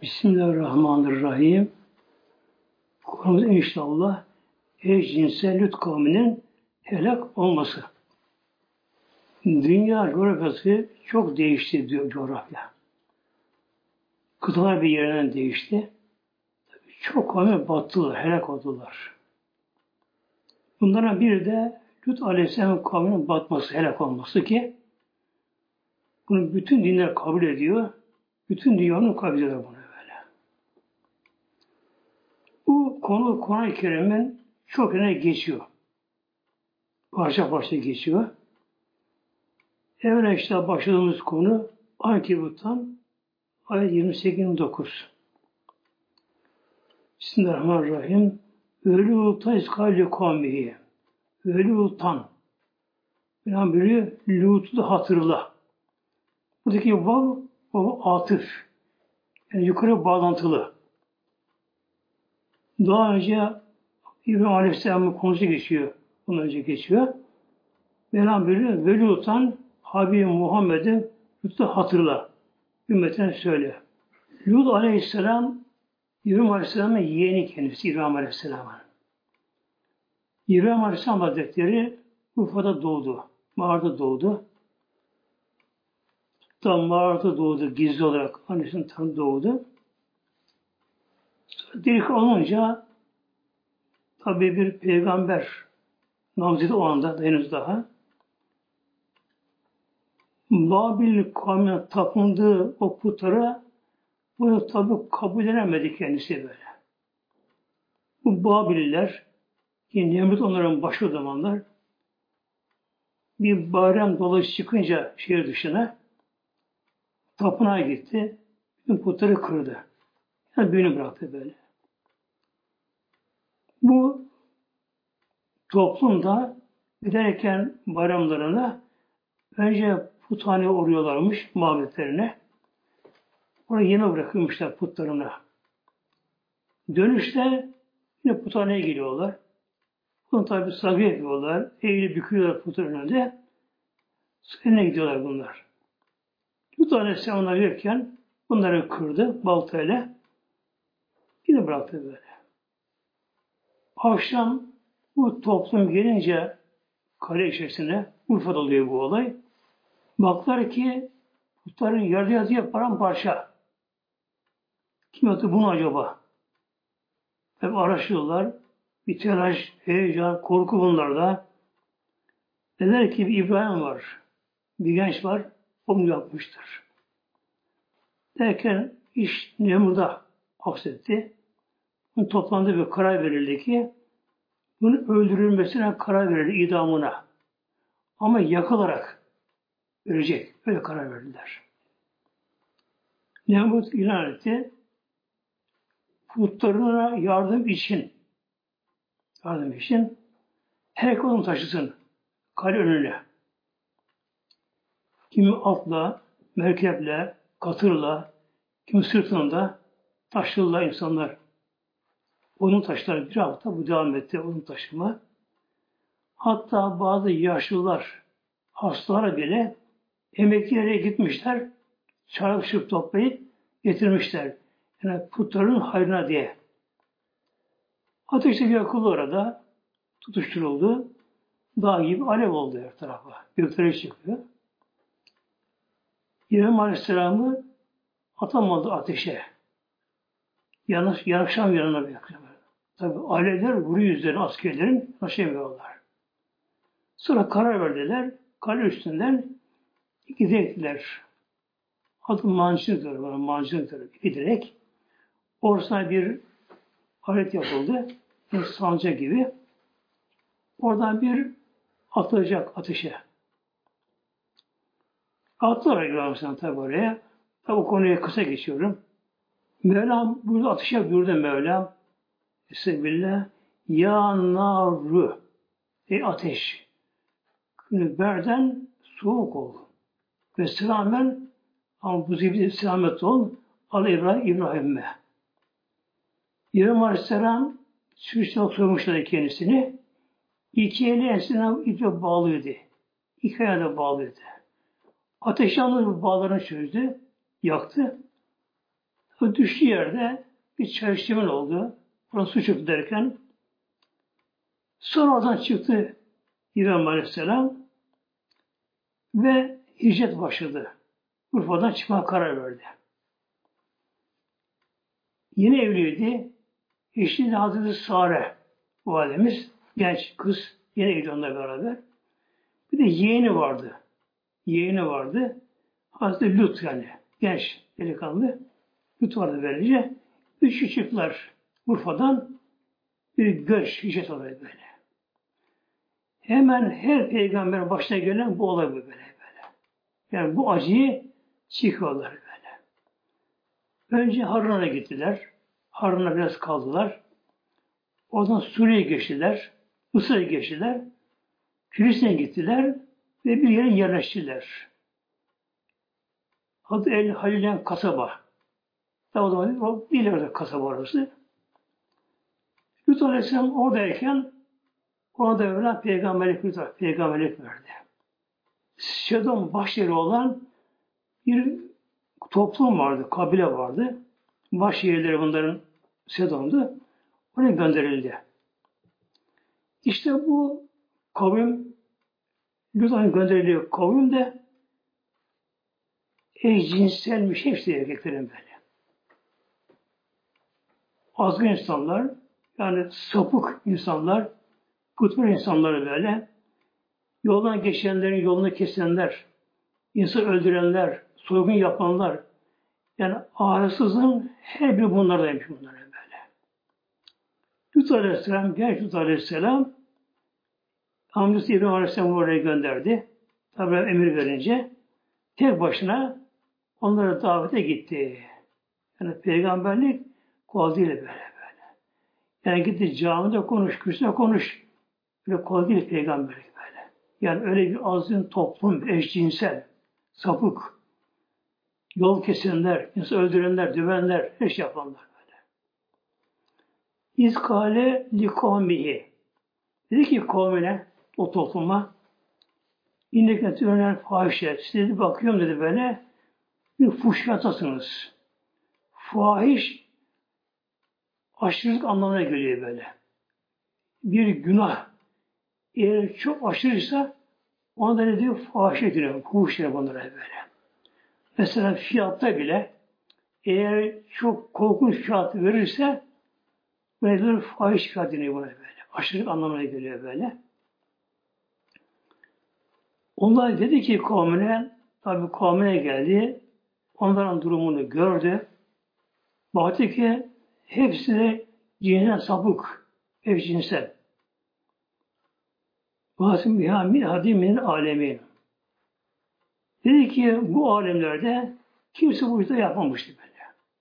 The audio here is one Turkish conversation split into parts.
Bismillahirrahmanirrahim. Konumuz inşallah eşcinsel Lut kavminin helak olması. Dünya coğrafyası çok değişti diyor coğrafya. Kıtalar bir yerinden değişti. Çok kavmi battılar, helak oldular. Bunların biri de Lut Aleyhisselam kavminin batması, helak olması ki bunu bütün dinler kabul ediyor. Bütün dünyanın kabul ediyor bunu böyle. Bu konu Kur'an-ı Kerim'in çok öne geçiyor. Parça parça geçiyor. Evvela işte başladığımız konu Ankebut'tan ayet 28-29. Bismillahirrahmanirrahim. Ölü ulta iskali kavmihi. Ölü ultan. Yani biri Lut'u da hatırla. Buradaki vav, o atıf. Yani yukarı bağlantılı. Daha önce İbrahim Aleyhisselam'ın konusu geçiyor. Bundan önce geçiyor. Mevlam biri Veli Lut'tan Habib Muhammed'i Lut'u hatırla. Ümmetine söyle. Lut Aleyhisselam İbrahim Aleyhisselam'ın yeğeni kendisi İbrahim Aleyhisselam'ın. İbrahim Aleyhisselam Hazretleri Urfa'da doğdu. Mağarada doğdu. Tam mağarada doğdu gizli olarak. Annesinin tanrı doğdu. Sonra delik olunca tabi bir peygamber namzeti o anda henüz daha. Babil kavmine tapındığı o putlara bunu tabi kabul edemedi kendisi böyle. Bu Babililer ki Nemrut onların başı o zamanlar bir bayram dolaşı çıkınca şehir dışına tapınağa gitti. Bütün putları kırdı. Yani büyünü bıraktı böyle. Bu toplumda giderken bayramlarına önce puthaneye uğruyorlarmış mabetlerine. Oraya yeme bırakıyormuşlar putlarına. Dönüşte yine puthaneye geliyorlar. Bunu tabi saygı yapıyorlar. Eğilip büküyorlar putun önünde. Önüne gidiyorlar bunlar. Bir tanesi onlar yerken bunları kırdı baltayla. Yine bıraktı böyle. Akşam bu toplum gelince kale içerisine Urfa'da oluyor bu olay. Baklar ki putların yarı yazıya paramparça. Kim yaptı bunu acaba? Hep araştırıyorlar. Bir telaş, heyecan, korku bunlarda. Dediler ki bir İbrahim var. Bir genç var. O mu yapmıştır? Derken iş Nemrut'a aksetti. Bunun toplandığı bir karar verildi ki bunun öldürülmesine karar verildi idamına. Ama yakılarak ölecek. Öyle karar verdiler. Nemrut ilan etti. Putlarına yardım için herkes onu taşısın kale önüne. Kimi atla, merkeple, katırla, kimi sırtında taşırlar insanlar. Onun taşlar bir hafta bu devam etti onun taşıma. Hatta bazı yaşlılar, hastalara bile emeklilere gitmişler, çarpışıp toplayıp getirmişler. Yani putların hayrına diye. Ateşte yakıldı orada, tutuşturuldu. Dağ gibi alev oldu her tarafa. Göklere çıkıyor. İbrahim Aleyhisselam'ı atamadı ateşe. Yanakşam yanına bırakıyor. Tabi alevler vuruyor üzerine askerlerin taşıyamıyorlar. Sonra karar verdiler. Kale üstünden gidecekler. Adı mancınıktır. Mancınıktır. Giderek orasına bir alet yapıldı. Bir sanca gibi. Oradan bir atılacak ateşe. Attılar İbrahim'den tabi oraya. Tabi o konuya kısa geçiyorum. Mevlam burada ateşe buyurdu Mevlam. Bismillah. Ya naru. Ey ateş. Berden soğuk ol. Ve selamen ama bu zibidi selamet ol. Al İbrahim'e. İbrahim Aleyhisselam sürüşten sormuşlar kendisini. İki eli ensine iple bağlıydı. İki ayağı da bağlıydı. Ateş yalnız bu bağlarını çözdü. Yaktı. O düştüğü yerde bir çay içimin oldu. Burası su çıktı derken sonra oradan çıktı İbrahim Aleyhisselam ve hicret başladı. Urfa'dan çıkmaya karar verdi. Yeni evliydi. Eşi de Hazreti Sare validemiz. Genç kız. Yeni evli onunla beraber. Bir de yeğeni vardı. Yeğeni vardı. Hazreti Lut yani. Genç delikanlı. Lut vardı böylece. Üç çıktılar Urfa'dan bir göç, hicret olayı böyle. Hemen her peygamberin başına gelen bu olay böyle. Yani bu acıyı çekiyorlar böyle. Önce Harran'a gittiler. Harran'a biraz kaldılar. Oradan Suriye'ye geçtiler. Mısır'a geçtiler. Filistin'e gittiler ve bir yere yerleştiler. Adı El Halilen kasaba. Daha o zaman o bir yerde kasaba orası. Lut Aleyhisselam oradayken ona da Mevla peygamberlik verdi. Şedon başyeri olan bir toplum vardı, kabile vardı. Başyerleri bunların Sedon'du. Oraya gönderildi. İşte bu kavim, Lut'un gönderildiği kavim de eşcinselmiş, hepsi erkeklerin böyle. Azgın insanlar, yani sapık insanlar, kutlu insanları böyle, yoldan geçenlerin yolunu kesenler, insan öldürenler, soygun yapanlar, yani ahlaksızın her biri bunlardaymış bunlar böyle. Lut Aleyhisselam, genç Lut Aleyhisselam, amcası İbrahim Aleyhisselam'ı oraya gönderdi. Tabi emir verince, tek başına onlara davete gitti. Yani peygamberlik kolay değil böyle. Yani gitti camide konuş, kürsüde konuş. Böyle kolay değil peygamberlik böyle. Yani öyle bir azgın toplum, eşcinsel, sapık, yol kesenler, insan öldürenler, dövenler, her şey yapanlar böyle. İzkale li kavmihi. Dedi ki kavmine, o topluma, İndeki türünen fahişe. Siz dedi, bakıyorum dedi böyle, bir fuhşiyatasınız. Fahiş, aşırılık anlamına geliyor böyle. Bir günah, eğer çok aşırıysa, ona da ne diyor? Fahişe diyor. Fuhuş diyor bunlara böyle. Mesela fiyatta bile, eğer çok korkunç fiyat verirse, böyle fahiş fiyat deniyor buna böyle. Aşırılık anlamına geliyor böyle. Onlar dedi ki kavmine, tabi kavmine geldi, onların durumunu gördü. Baktı ki hepsi de cinsel sapık, eşcinsel. Vasim biha min hadimin alemin. Dedi ki bu alemlerde kimse bu işleri yapmamıştı böyle.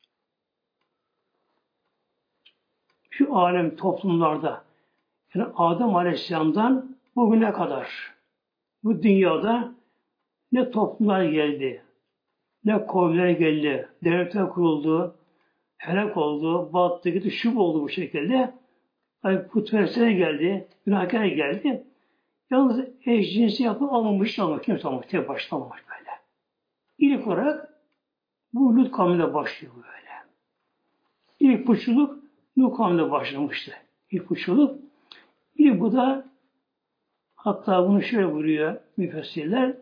Şu alem toplumlarda, yani Adem Aleyhisselam'dan bugüne kadar bu dünyada ne toplumlar geldi, ne kavimler geldi, devletler kuruldu, helak oldu, battı, gitti, şub oldu bu şekilde. Yani putperestler geldi, günahkar geldi. Yalnız eşcinsi yapıp almamış ama kimse almamış, tek başına almamış böyle. İlk olarak bu Lut kavminde başlıyor böyle. İlk puçluluk Lut kavminde başlamıştı. İlk puçluluk. Bir bu da hatta bunu şöyle buyuruyor müfessirler.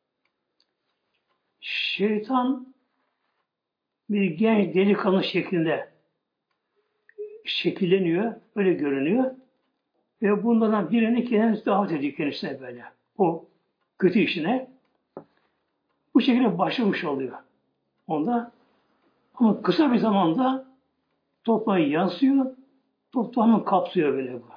Şeytan bir genç delikanlı şeklinde şekilleniyor, öyle görünüyor. Ve bunlardan birini kendisi davet ediyor kendisine böyle. O kötü işine. Bu şekilde başlamış oluyor. Onda ama kısa bir zamanda toprağa yansıyor, toprağını kapsıyor böyle bu.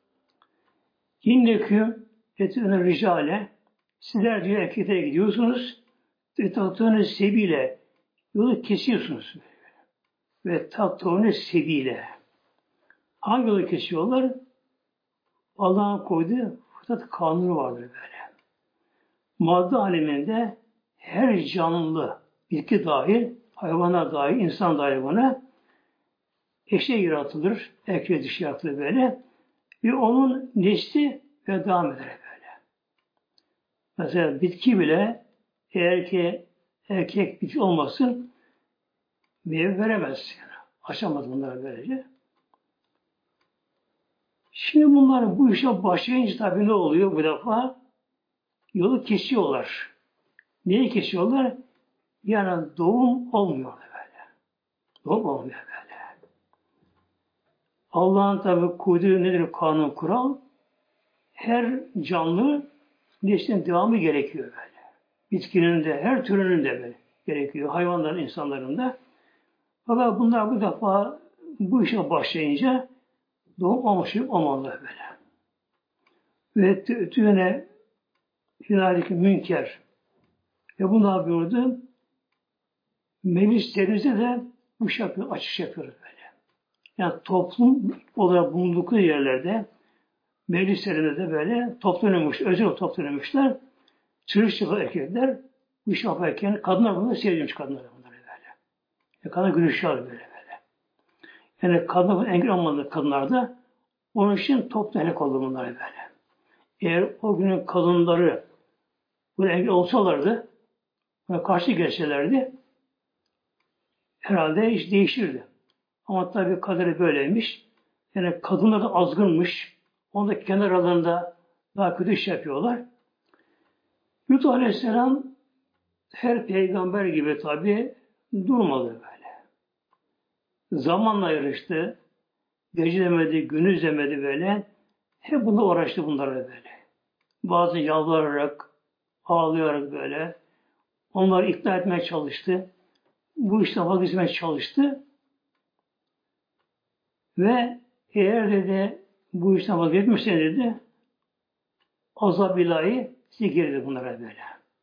İnneküm etüne ricale sizler diyor erkeklere gidiyorsunuz ve taktığını sebiyle yolu kesiyorsunuz. Ve taktığını sebiyle. Hangi yolu kesiyorlar? Allah'ın koyduğu fıtrat kanunu vardır böyle. Madde aleminde her canlı, bitki dahil, hayvana dahil, insan dahil buna eşe yaratılır, erkek dişi yaratılır böyle. Ve onun nesli ve devam eder böyle. Mesela bitki bile eğer ki erkek bitki olmasın, meyve veremez yani. Açamaz bunları böylece. Şimdi bunlar bu işe başlayınca tabii ne oluyor bu defa? Yolu kesiyorlar. Neyi kesiyorlar? Yani doğum olmuyor böyle. Doğum olmuyor böyle. Allah'ın tabi kudreti nedir? Kanun, kural. Her canlı neslin devamı gerekiyor böyle. Bitkinin de, her türünün de böyle gerekiyor. Hayvanların, insanların da. Fakat bunlar bu defa bu işe başlayınca doğum olmalı böyle. Ve tüyene finaldeki münker. Ve bu ne yapıyordu? Meclislerimizde de bu şey yapıyor, açış yapıyoruz böyle. Yani toplum olarak bulundukları yerlerde meclislerinde de böyle toplanıyormuş, özel toplanıyormuşlar. Çırışçılı erkekler bu işi yaparken kadınlar bunu seviyormuş kadınlar bunları böyle. Kadın gülüşüyor böyle. Yani kadınlar engel olmadığı kadınlar da onun için toplu helak oldu bunlar böyle. Eğer o günün kadınları bu engel olsalardı, buna karşı geçselerdi, herhalde iş değişirdi. Ama tabii kaderi böyleymiş. Yani kadınlar da azgınmış. Onu da kenar aralarında daha kötü iş yapıyorlar. Lut Aleyhisselam her peygamber gibi tabii durmadı böyle. Zamanla yarıştı. Gece demedi, gündüz demedi böyle. Hep bunda uğraştı bunlarla böyle. Bazı yalvararak, ağlayarak böyle. Onları ikna etmeye çalıştı. Bu işten vazgeçmeye çalıştı. Ve eğer dedi bu işten vazgeçmişse dedi azab ilahi size girdi bunlara böyle.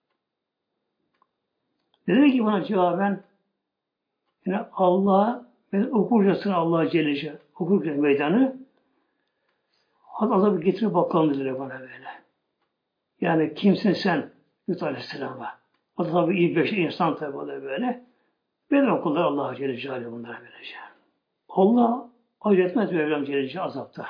Dedi ki buna cevaben yani Allah ben okurcasın Allah Celle Celle okurken meydanı hadi azabı getir bakalım dedi bana böyle. Yani kimsin sen Lut Aleyhisselam'a? O da tabi iyi bir insan tabi o da böyle. Ben okullar Allah Celle Celle bunlara böylece. Allah acı etmez Mevlam Celle Celle azapta.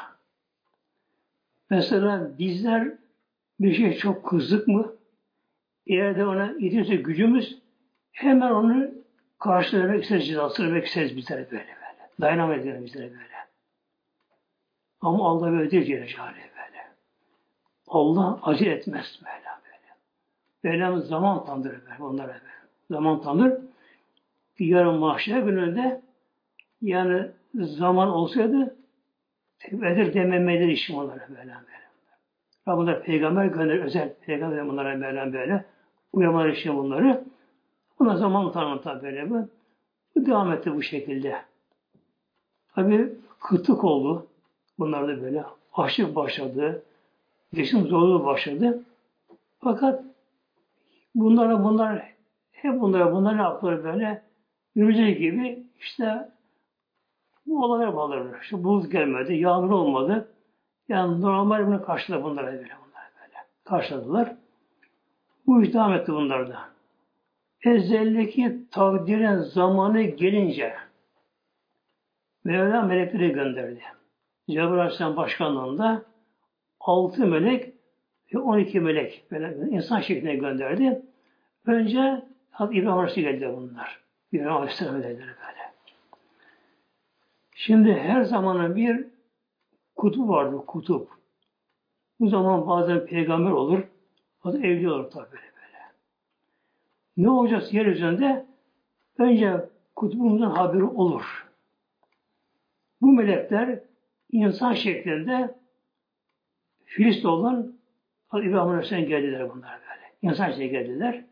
Mesela bizler bir şey çok kızdık mı? Eğer de ona yetiyorsa gücümüz hemen onu karşılamak isteriz, cezasını vermek isteriz bizlere böyle. Dayanamayız yani bizlere böyle. Ama Allah böyle değil Celle Celaluhu böyle. Allah acele etmez böyle. Mevlamız zaman tandır böyle onlara böyle. Zaman tandır. Yarın mahşer gününde yani zaman olsaydı tevbedir dememeleri işim onlara böyle. Rabbim peygamber gönder, özel peygamber bunlara böyle uyarmalar için bunları. Buna zaman tanımı tabi böyle bu. Bu devam etti bu şekilde. Tabi kıtlık oldu. Bunlar da böyle. Açlık başladı. Geçim zorluğu başladı. Fakat bunlar hep bunlar ne yaptılar böyle? Yürüyecek gibi işte bu olaylar bağlanır. İşte bulut gelmedi, yağmur olmadı. Yani normal bunu karşıladı bunlar böyle. Karşıladılar. Bu iş devam etti bunlarda. Ezeldeki takdirin zamanı gelince Mevla melekleri gönderdi. Cebrail Aleyhisselam başkanlığında 6 melek ve 12 melek böyle insan şeklinde gönderdi. Önce Hazreti İbrahim Aleyhisselam geldi bunlar. İbrahim Aleyhisselam geldi böyle. Şimdi her zamanın bir kutup vardır, kutup. Bu zaman bazen peygamber olur, bazen evli olur tabi böyle. Ne olacak yeryüzünde? Önce kutbumuzun haberi olur. Bu melekler insan şeklinde Filistin olan İbrahim Aleyhisselam geldiler bunlar böyle. İnsan şeklinde geldiler.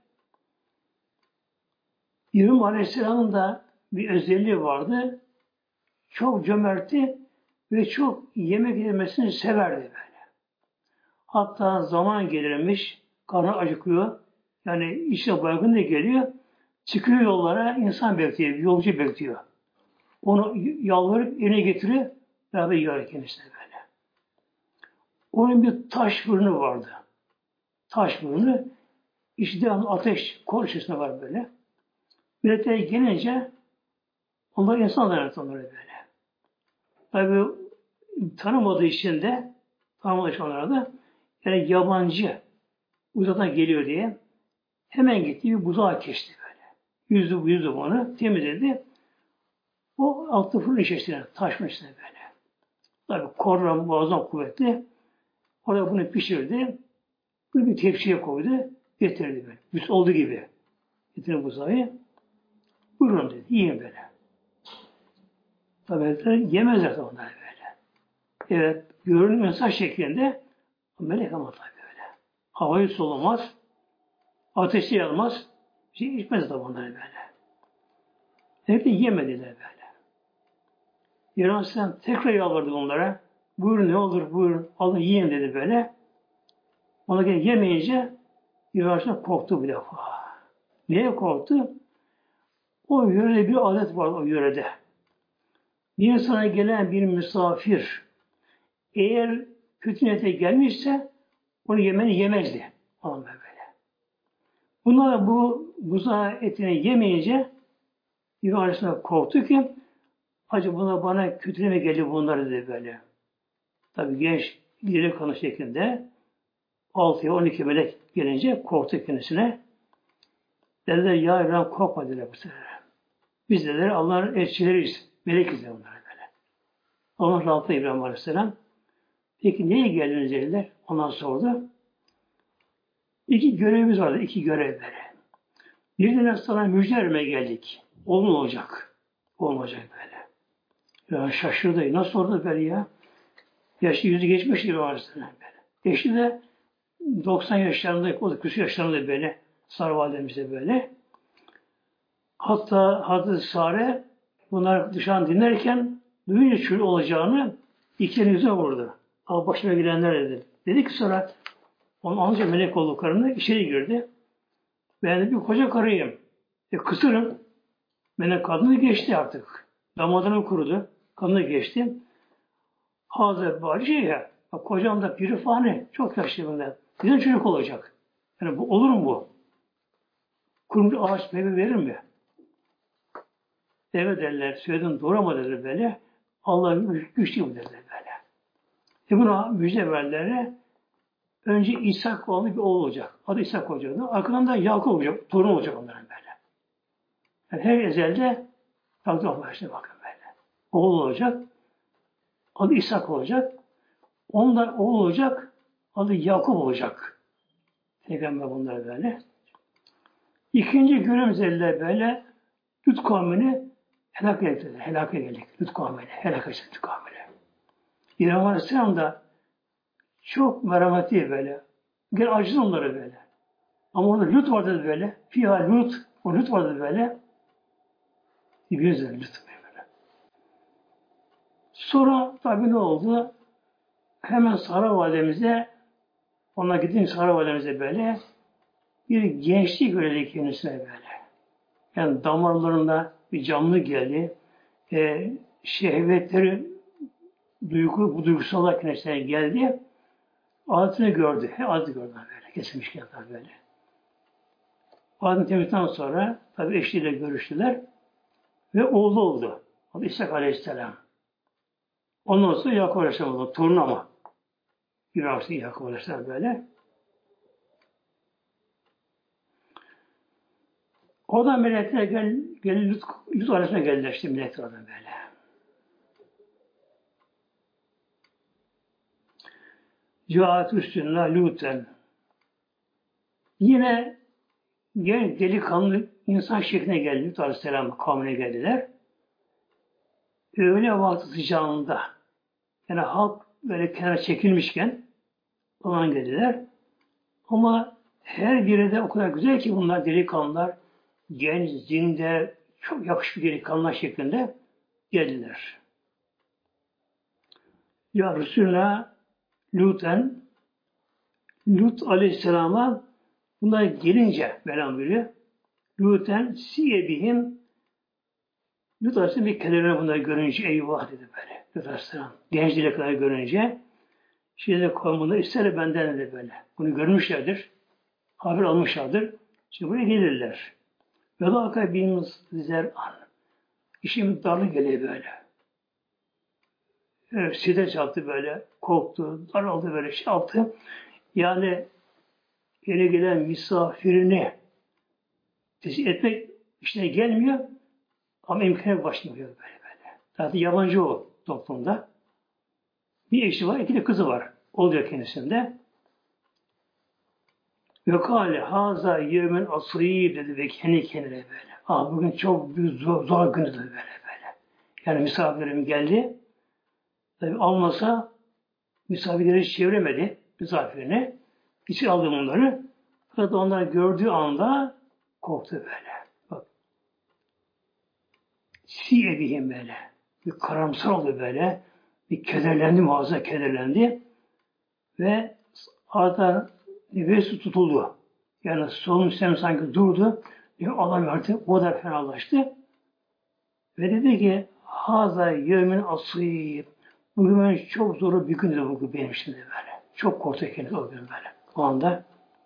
İbrahim Aleyhisselam'ın da bir özelliği vardı. Çok cömertti ve çok yemek yemesini severdi böyle. Hatta zaman gelirmiş, karnı acıkıyor. Yani işte baygın da geliyor. Çıkıyor yollara, insan bekliyor, yolcu bekliyor. Onu yalvarıp eline getiriyor, beraber yiyor kendisine böyle. Onun bir taş fırını vardı. Taş fırını, işte ateş konuşusunda var böyle. Milletler gelince, onlar insan zannediyor onları böyle. Tabi tanımadığı için de, tanımadığı için onlara da, yani yabancı, uzaktan geliyor diye, hemen gitti bir buzağa geçti böyle. Yüzü onu temizledi. O altı fırın içerisine, taşın içine böyle. Tabi korna muazzam kuvvetli. Orada bunu pişirdi. Bunu bir tepsiye koydu. Getirdi böyle. Büs olduğu gibi. Getirdi buzayı. Buyurun dedi. Yiyin böyle. Tabi yemezler onlar böyle. Evet. Görünüm mesaj şeklinde melek ama tabi böyle. Havayı solamaz. Ateşi yanmaz. Bir şey içmez tabi onlar böyle. Hep de yemediler böyle. İran Aleyhisselam tekrar yalvardı onlara. Buyurun ne olur buyurun. Alın yiyin dedi böyle. Ona gene yemeyince İran Aleyhisselam korktu bir defa. Neye korktu? O yörede bir adet var o yörede. Bir insana gelen bir misafir eğer kötü niyete gelmişse onu yemeni yemezdi. Falan böyle. Bunlar bu buzağı etini yemeyince İran Aleyhisselam korktu ki acaba bunlar bana kötüleme geliyor bunlar dedi böyle. Tabi genç ileri kanı şeklinde 6'ya 12 melek gelince korktu kendisine. Dediler ya İbrahim korkma dediler bu sefer. Biz dediler Allah'ın elçileriyiz. Melekiz onlara böyle. Allah rahatla İbrahim Aleyhisselam. Peki neye geldiniz dediler. Ondan sordu. İki görevimiz vardı. İki görev böyle. Bir de sana müjde vermeye geldik. Oğlun olacak. Olmayacak böyle. Ya şaşırdı. Nasıl sordu böyle ya? Yaşı yüzü geçmiş gibi Aleyhisselam böyle. Eşi de 90 yaşlarında, o da küsur yaşlarında böyle. Sarı validemizde böyle. Hatta Hazreti Sare bunlar dışarıdan dinlerken duyunca çürü olacağını iki yüzüne vurdu. Ama başına gelenler dedi. Dedi ki sonra onun anca melek olduklarını içeri girdi. Ben de bir koca karıyım. Kısırım. Benim kadını geçti artık. Damadını kurudu. Kadını geçti. Hazreti Bacı ya. Kocam da pirifani. Çok yaşlı bunlar. Güzel çocuk olacak. Yani bu olur mu bu? Kurumuş ağaç meyve verir mi? Evet derler. Söyledim doğru ama dediler böyle. Allah'ın güçlü mü dediler böyle. Buna müjde verdiler. Önce İshak oğlu bir oğul olacak. Adı İshak olacaktı. Arkadan da Yakup olacak. Torun olacak onların böyle. Yani her ezelde takdir Allah işte bakın böyle. Oğul olacak. Adı İshak olacak. Ondan oğul olacak. Adı Yakup olacak. Peygamber bunlar böyle. İkinci görevimiz elde böyle Lut kavmini helak ettiler. Helak edildik. Lut kavmini. Helak ettik Lut kavmini. İbrahim Aleyhisselam da çok merhametli böyle. Gel acıdı onları böyle. Ama orada Lut vardı böyle. Fiyah Lut. O Lut vardı böyle. Biliyoruz Lut böyle. Sonra tabi ne oldu? Hemen Sara validemize ona gideyim Sara validemize böyle bir gençlik verildi kendisine böyle. Yani damarlarında bir canlı geldi. Şehvetleri bu duygusallar kendisine geldi. Adetini gördü. Adeti gördü böyle. Kesilmişken tabi böyle. Adetini temizledikten sonra tabi eşiyle görüştüler. Ve oğlu oldu. Adı İshak Aleyhisselam. Ondan sonra Yakup Aleyhisselam oldu. Torun ama. İbrahim Yakup Aleyhisselam böyle. O da melekler Lut Aleyhisselam geldiler işte melekler oradan böyle. Cihat üstünle Lut'en. Yine genç delikanlı insan şekline geldi. Lut Aleyhisselam kavmine geldiler. Öğle vakti sıcağında yani halk böyle kenara çekilmişken falan geldiler. Ama her biri de o kadar güzel ki bunlar delikanlılar genç, zinde, çok yakışıklı delikanlılar şeklinde geldiler. Ya Resulullah Lut Aleyhisselam'a bunlar gelince Mevlam buyuruyor. Lut'en siyebihim Lut Aleyhisselam bir kenarına bunları görünce eyvah dedi böyle. Lut Aleyhisselam genç delikanlılar görünce şimdi kavminde ister benden dedi böyle. Bunu görmüşlerdir. Haber almışlardır. Şimdi buraya gelirler. Ve da akabimiz zer'an. İşim darlı geliyor böyle. Evet, side çarptı böyle. Korktu, daraldı böyle şey yaptı. Yani yeni gelen misafirini tesir etmek işine gelmiyor ama imkanı başlamıyor böyle. Zaten yabancı o toplumda. Bir eşi var, iki de kızı var. Oluyor kendisinde. Ve kâle hâzâ yevmen asîb dedi ve kendi kendine böyle. Bugün çok büyük zor gündü böyle. Yani misafirlerim geldi. Tabi almasa misafirleri çeviremedi misafirini. İçeri aldım onları. Fakat onları gördüğü anda korktu böyle. Bak. Si ebihim böyle. Bir karamsar oldu böyle. Bir kederlendi, muazzam kederlendi. Ve ardından nefesi tutuldu. Yani solunum sistemi sanki durdu. Allah artık o da fenalaştı. Ve dedi ki Haza yevmin asîb. Bugün benim çok zor bir gündü bugün benim için de böyle. Çok korktu kendisi o gün böyle. O anda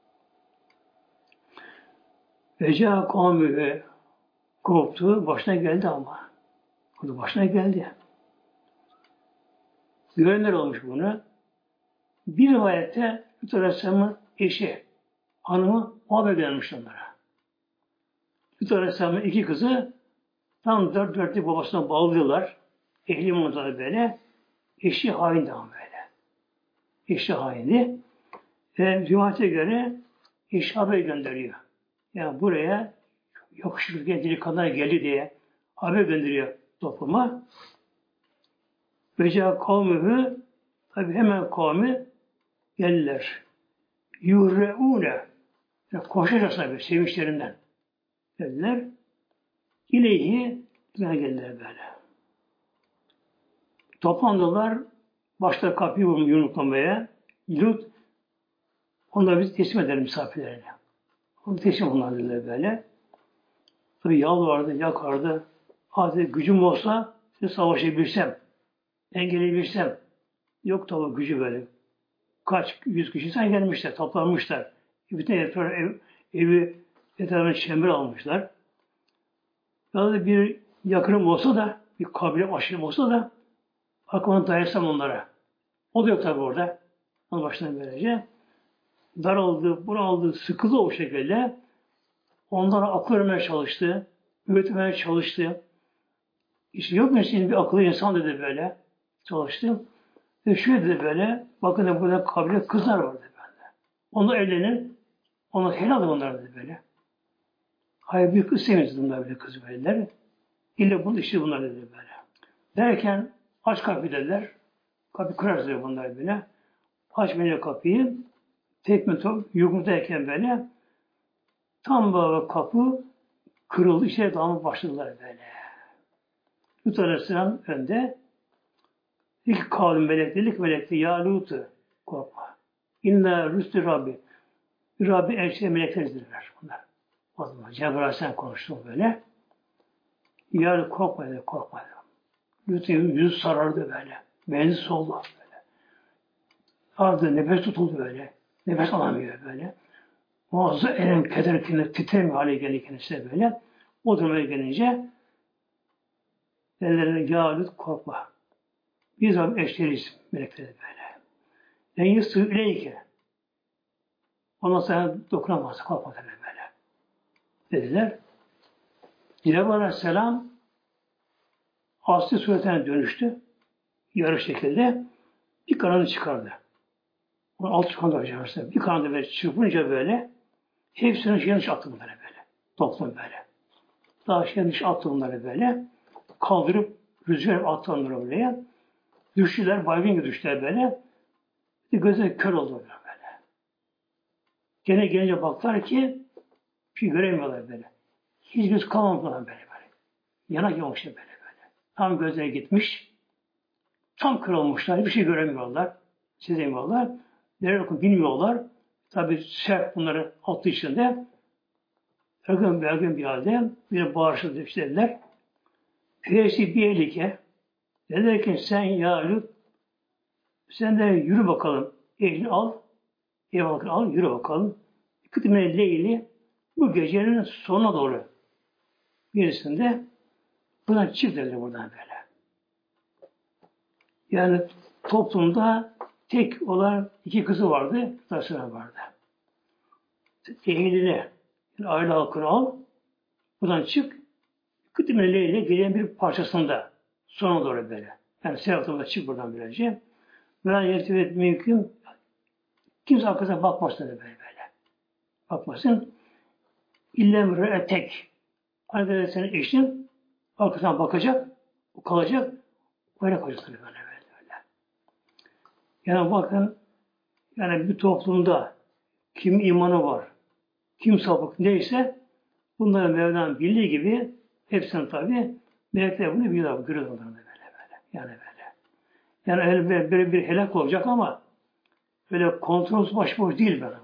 Veca kavmi korktu. Başına geldi ama. O da başına geldi. Görenler olmuş bunu. Bir rivayette Lut Aleyhisselam'ın eşi, hanımı o haber gelmiş onlara. Lut Aleyhisselam'ın iki kızı tam dörtlük babasına bağlıyorlar. Ehli mutlu böyle. Eşi haindi ama böyle. Eşi haindi. Ve rivayete göre eşi haber gönderiyor. Yani buraya yakışıklı genç kadınlar geldi diye haber gönderiyor topluma. Veca kavmühü tabi hemen kavmi geldiler. Yuhreûne koşacaklar böyle sevinçlerinden geldiler. İleyhi geldiler böyle. Toplandılar. Başta kapıyı vurmuş yumruklamaya. Lut onları biz teslim edelim misafirlerine. Onu teslim onlar dediler böyle. Tabi yalvardı, yakardı. Hadi gücüm olsa size savaşabilsem, engelleyebilsem. Yok tabi gücü böyle. Kaç yüz kişi sen gelmişler, toplanmışlar. Bütün evi etrafına çember almışlar. Ya da bir yakınım olsa da, bir kabile aşırım olsa da aklıma dayasam onlara. O da yok tabi orada. Onun başına böylece. Daraldı, bunaldı, sıkıldı o şekilde. Onlara akıl vermeye çalıştı. Üretmeye çalıştı. İşte yok mu şimdi bir akıllı insan dedi böyle. Çalıştı. Ve şöyle dedi böyle. Bakın da burada kabile kızlar vardı böyle. Onunla evlenin. Ona helal onlar dedi böyle. Hayır bir kız sevmedi bunlar böyle kız böyleler. İlle bunun işi bunlar dedi böyle. Derken aç kapıyı dediler. Kapı kırarız diyor bunlar böyle. Aç beni kapıyı. Tekme top yumurtayken böyle tam böyle kapı kırıldı. İçeri dalma başladılar böyle. Lut Aleyhisselam önde. İlk kavlim melekti. Ya Lut'u korkma. İnna rüstü Rabbi. Rabbi elçiye melekleridirler bunlar. O zaman Cebrail Aleyhisselam konuştu böyle. Ya Lut korkma dedi. Lut'un yüzü sarardı böyle. Benzi soldu böyle. Ardı nefes tutuldu böyle. Nefes alamıyor böyle. Muazzam elem keder titremiyor hale geldi kendisine böyle. O duruma gelince ellerine ya Lut korkma. Biz zaman eşleriyiz melekleri böyle. En iyi sığ ileyke. Ondan sonra dokunamaz, korkma böyle. Dediler. Cebrail Aleyhisselam asli suretine dönüştü. Yarı şekilde bir kanadı çıkardı. Onun altı kanadı var. Bir kanadı böyle çırpınca böyle hepsini yanlış attı bunları böyle. Toplum böyle. Daha yanlış attı bunları böyle. Kaldırıp rüzgar attı onları oraya. Düştüler, baygın gibi düştüler böyle. Gözleri kör oldu böyle. Gene gelince baktılar ki bir şey göremiyorlar böyle. Hiç göz kalmamışlar böyle. Yanak olmuşlar böyle. Tam gözleri gitmiş. Tam kör olmuşlar. Hiçbir şey göremiyorlar. Sezemiyorlar. Nereye bakın bilmiyorlar. Tabi sert bunları altı içinde. Ergen bir halde bir bağırışlı dediler. Piresi bir elike. Dediler ki sen ya Lut sen de yürü bakalım. Elini al. Eyvallah al yürü bakalım. Kıtmine Leyli bu gecenin sonuna doğru birisinde buradan çift dediler buradan böyle. Yani toplumda tek olan iki kızı vardı, taşları vardı. Ehlini, yani aile halkını al, buradan çık, Kıtmine Leyli gecenin bir parçasında Sona doğru böyle. Yani seyahatımda çık buradan böylece. Böyle yeltevet mümkün. Kimse arkasına bakmasın böyle. Bakmasın. İllem re'etek. Arkadaşlar senin eşin arkasına bakacak, o kalacak, öyle koyacaksın böyle. Yani bakın, yani bir toplumda kim imanı var, kim sapık neyse bunları Mevla'nın bildiği gibi hepsini tabi melekler bunu biliyorlar, görüyorlar böyle. Yani böyle. Yani öyle böyle bir helak olacak ama böyle kontrolsüz başıboş değil böyle.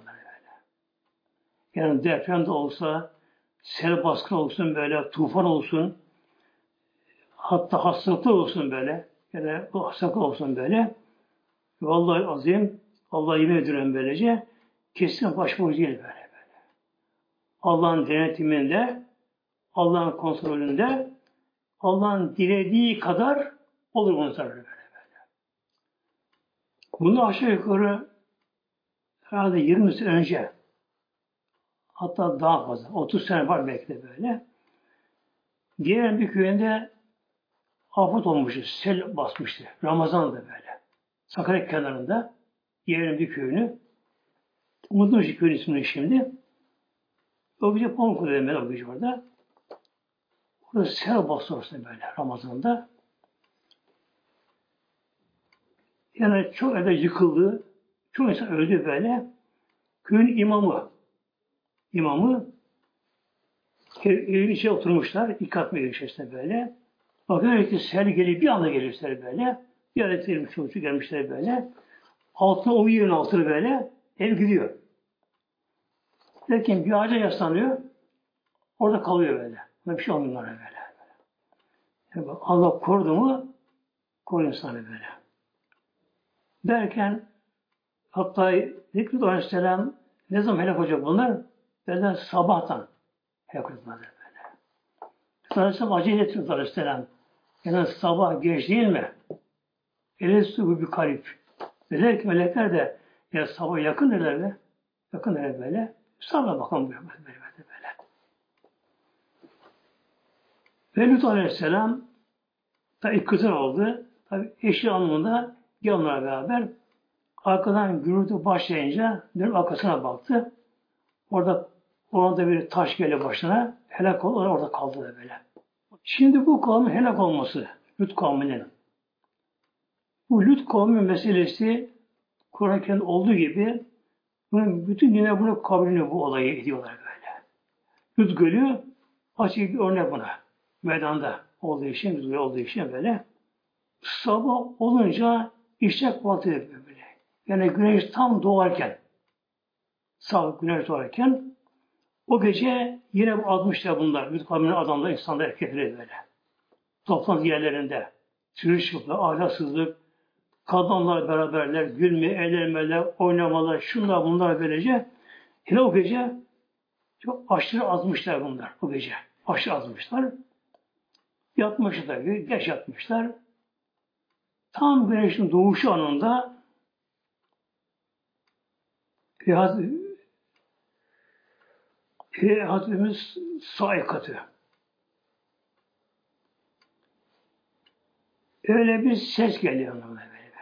Yani deprem de olsa, sel baskın olsun böyle, tufan olsun, hatta hastalıklar olsun böyle, yani bu hastalık olsun böyle. Vallahi azim, Allah yemin ediyorum böylece, kesin başıboş değil böyle. Allah'ın denetiminde, Allah'ın kontrolünde, Allah'ın dilediği kadar olur bunlar böyle. Bunu aşağı yukarı herhalde 20 sene önce, hatta daha fazla, 30 sene var belki de böyle. Diğer bir köyünde afet olmuştu, sel basmıştı. Ramazan'da böyle. Sakarya kenarında diğer bir köyünü. Unutmuş köyün ismini şimdi. O gece Pamukkale demeli o gece orada. Orada sel bastı orası böyle Ramazan'da. Yani çok evde yıkıldı. Çok insan öldü böyle. Köyün imamı evin içine oturmuşlar. İlk katma evin içerisinde böyle. Bakıyor ki sel geliyor. Bir anda geliyor sel böyle. Bir adet çocuk gelmişler böyle. Altına o yerin altını böyle. Ev gidiyor. Derken bir ağaca yaslanıyor. Orada kalıyor böyle. Bir şey olmuyor böyle. Yani Allah korudu mu koruyor insanı böyle. Derken hatta Zikri Aleyhisselam ne zaman helak olacak bunlar? Derler sabahtan helak olacaklar böyle. Aleyhisselam acele etti Aleyhisselam. Yani sabah geç değil mi? Elestü bu bir garip. Dediler ki melekler de ya sabah yakın derler be. Yakın derler böyle. Sabah bakalım böyle. Ve Lut Aleyhisselam tabi kızın oldu. Tabi eşi anlamında yanlarla beraber arkadan gürültü başlayınca dönüp arkasına baktı. Orada bir taş geldi başına. Helak oldu. Orada kaldı da böyle. Şimdi bu kavmin helak olması Lut kavminin. Bu Lut kavmi meselesi Kur'an-ı Kerim'de olduğu gibi bunun bütün dünya bunu kabul bu olayı ediyorlar böyle. Lut Gölü açık bir örnek buna. Meydanda olduğu için, Lut Gölü olduğu için böyle. Sabah olunca işlek vakti böyle. Yani güneş tam doğarken, sabah güneş doğarken o gece yine bu azmışlar bunlar. Lut kavminin adamlar, insanlar, erkekleri böyle. Toplantı yerlerinde sürüşüpler, ahlaksızlık, kadınlar beraberler, gülme, eğlenmeler, oynamalar, şunlar bunlar böylece. Yine o gece çok aşırı azmışlar bunlar o gece. Aşırı azmışlar. Yatmışlar, geç yatmışlar. Tam güneşin doğuşu anında Hazretimiz saikatı. Öyle bir ses geliyor anlamına böyle.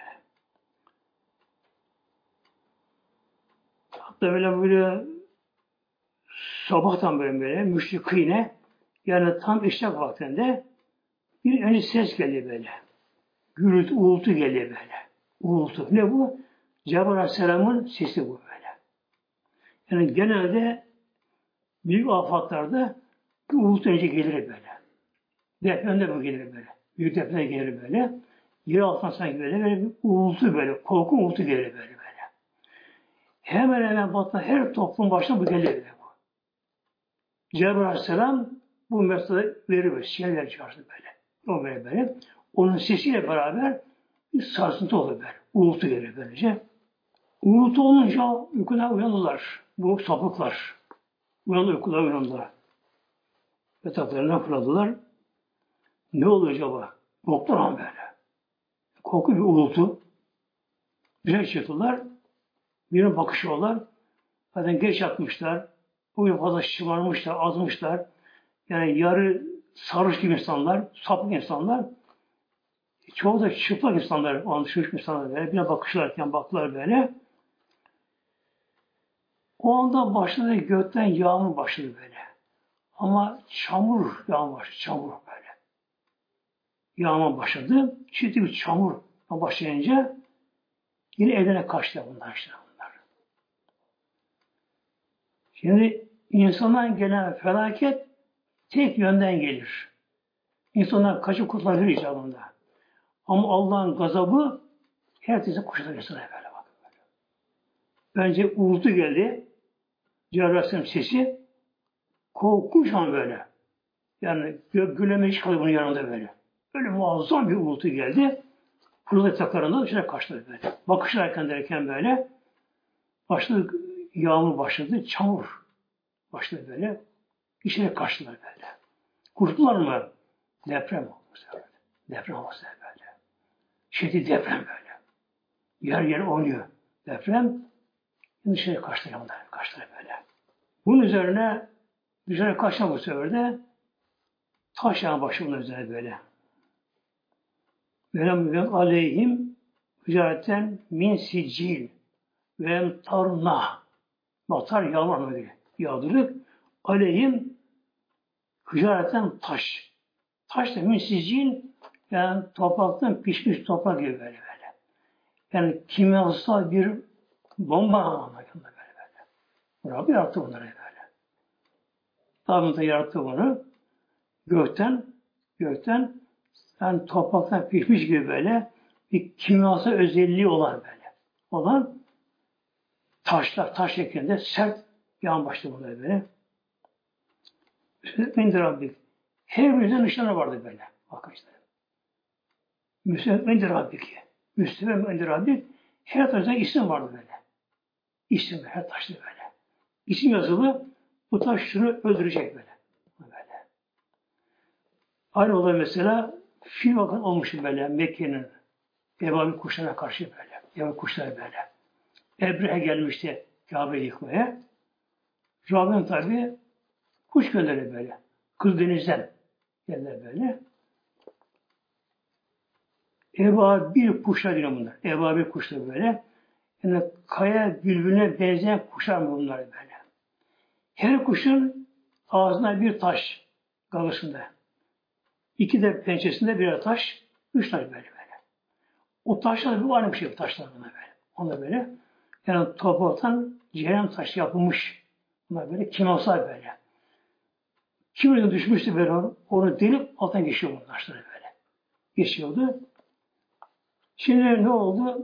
Hatta böyle sabahtan böyle müşrikine yani tam işrak vaktinde bir önce ses geliyor böyle. Gürültü, uğultu geliyor böyle. Uğultu. Ne bu? Cebrail Aleyhisselam'ın sesi bu böyle. Yani genelde büyük afatlarda bir uğultu önce gelir böyle. Depremde bu gelir böyle. Büyük depremde gelir böyle. Yer altından sanki böyle bir uğultu böyle. Korku uğultu gelir böyle. Hemen batıda her toplum başına bu gelir böyle. Cebrail Aleyhisselam bu mesajı verir, şeyler çağırsın böyle. O böyle. Onun sesiyle beraber bir sarsıntı olur böyle. Uğultu gelir böylece. Uğultu olunca uykudan uyanırlar. Bu sapıklar. Uykudan uyanırlar. Yataklarına fırladılar. Ne oluyor acaba? Korktular böyle. Korku bir uğultu. Direkt çıktılar. Birine bakışıyorlar. Zaten geç yatmışlar. Bugün fazla şımarmışlar, azmışlar. Yani yarı sarhoş gibi insanlar, sapık insanlar. Çoğu da çıplak insanlar, o an çocuk insanlar böyle. Bir bakışlarken baktılar böyle. O anda başladı gökten yağmur başladı böyle. Ama çamur yağmur başladı. Çamur böyle. Yağmur başladı. Şiddetli bir çamur başlayınca yine evlerine kaçtı bunlar işte bunlar. Şimdi insandan gelen felaket tek yönden gelir. İnsanlar kaçıp kurtulabilir icabında. Ama Allah'ın gazabı herkese kuşatır insana böyle bak. Önce uğultu geldi. Cebrail sesi korkunç an böyle. Yani güleme kalıyor bunun yanında böyle. Böyle muazzam bir uğultu geldi. Kurul yataklarında dışarı kaçtı böyle. Bakışlarken derken böyle başladı, yağmur başladı, çamur başladı böyle. İçine kaçtılar böyle. Kurtuldular mı? Deprem oldu. Deprem oldu böyle. Şiddetli deprem böyle. Yer yer oynuyor. Deprem dışarı kaçtı yanında. Kaçtılar böyle. Bunun üzerine dışarı kaçan bu sefer de taş yağın başımın üzerine böyle. Velem aleyhim hücaretten min sicil ve tarna. Matar yağmur böyle yağdırıp aleyhim hücaretten taş. Taş da min sicil yani topraktan pişmiş toprak gibi böyle böyle. Yani kimyasal bir bomba anlamında böyle böyle. Rabbi yarattı bunları böyle. Rabbim de yarattı bunu. Gökten yani topraktan pişmiş gibi böyle bir kimyasal özelliği olan böyle. Olan taşlar, taş şeklinde sert yağın başladı bunlar böyle. Müslüman Rabbik. Her birinin ışığına vardı böyle. Bakın işte. Müslüman Rabbik. Müslüman Rabbik. Her taşta isim vardı böyle. İsim her taşta böyle. İsim yazılı bu taş şunu öldürecek böyle. Böyle. Aynı olay mesela fil vakit olmuştu böyle Mekke'nin ebabil kuşlarına karşı böyle. Ebabil kuşları böyle. Ebrehe gelmişti Kabe'yi yıkmaya. Rabbim tabi kuş gönderir böyle. Kızdeniz'den geldiler böyle. Ebabil kuşlar diyor bunlar. Ebabil kuşlar böyle. Yani kaya bülbülüne benzeyen kuşlar mı bunlar böyle. Her kuşun ağzına bir taş gagasında. İki de pençesinde birer taş. Üç taş böyle. O taşlar bir aynı bir şey taşlar buna böyle. Onlar böyle. Yani topraktan cehennem taşı yapılmış. Bunlar böyle kimyasal böyle. Kimine düşmüştü böyle onu delip alttan geçiyor bu taşları böyle. Geçiyordu. Şimdi ne oldu?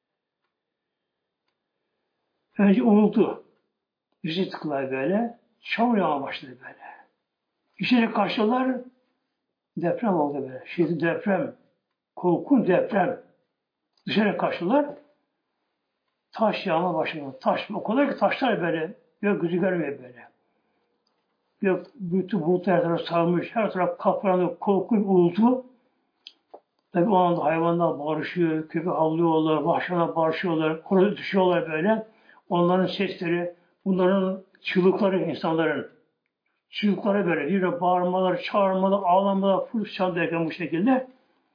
Önce unuttu. Yüzü tıklar böyle. Çamur yağmaya başladı böyle. İçeri karşılar deprem oldu böyle. Şimdi deprem. Korkunç deprem. Dışarı karşılar taş yağma başladı. Taş. O kadar ki taşlar böyle gökyüzü görmüyor böyle. Gök bütün bulutlar her tarafı sarmış. Her taraf kapkaranlık, korkunç uğultu. Tabi o anda hayvanlar bağırışıyor, köpek havlıyorlar, vahşiler bağırışıyorlar, orada düşüyorlar böyle. Onların sesleri, bunların çığlıkları insanların çığlıkları böyle. Bir de bağırmalar, çağırmalar, ağlamalar, full çal derken bu şekilde.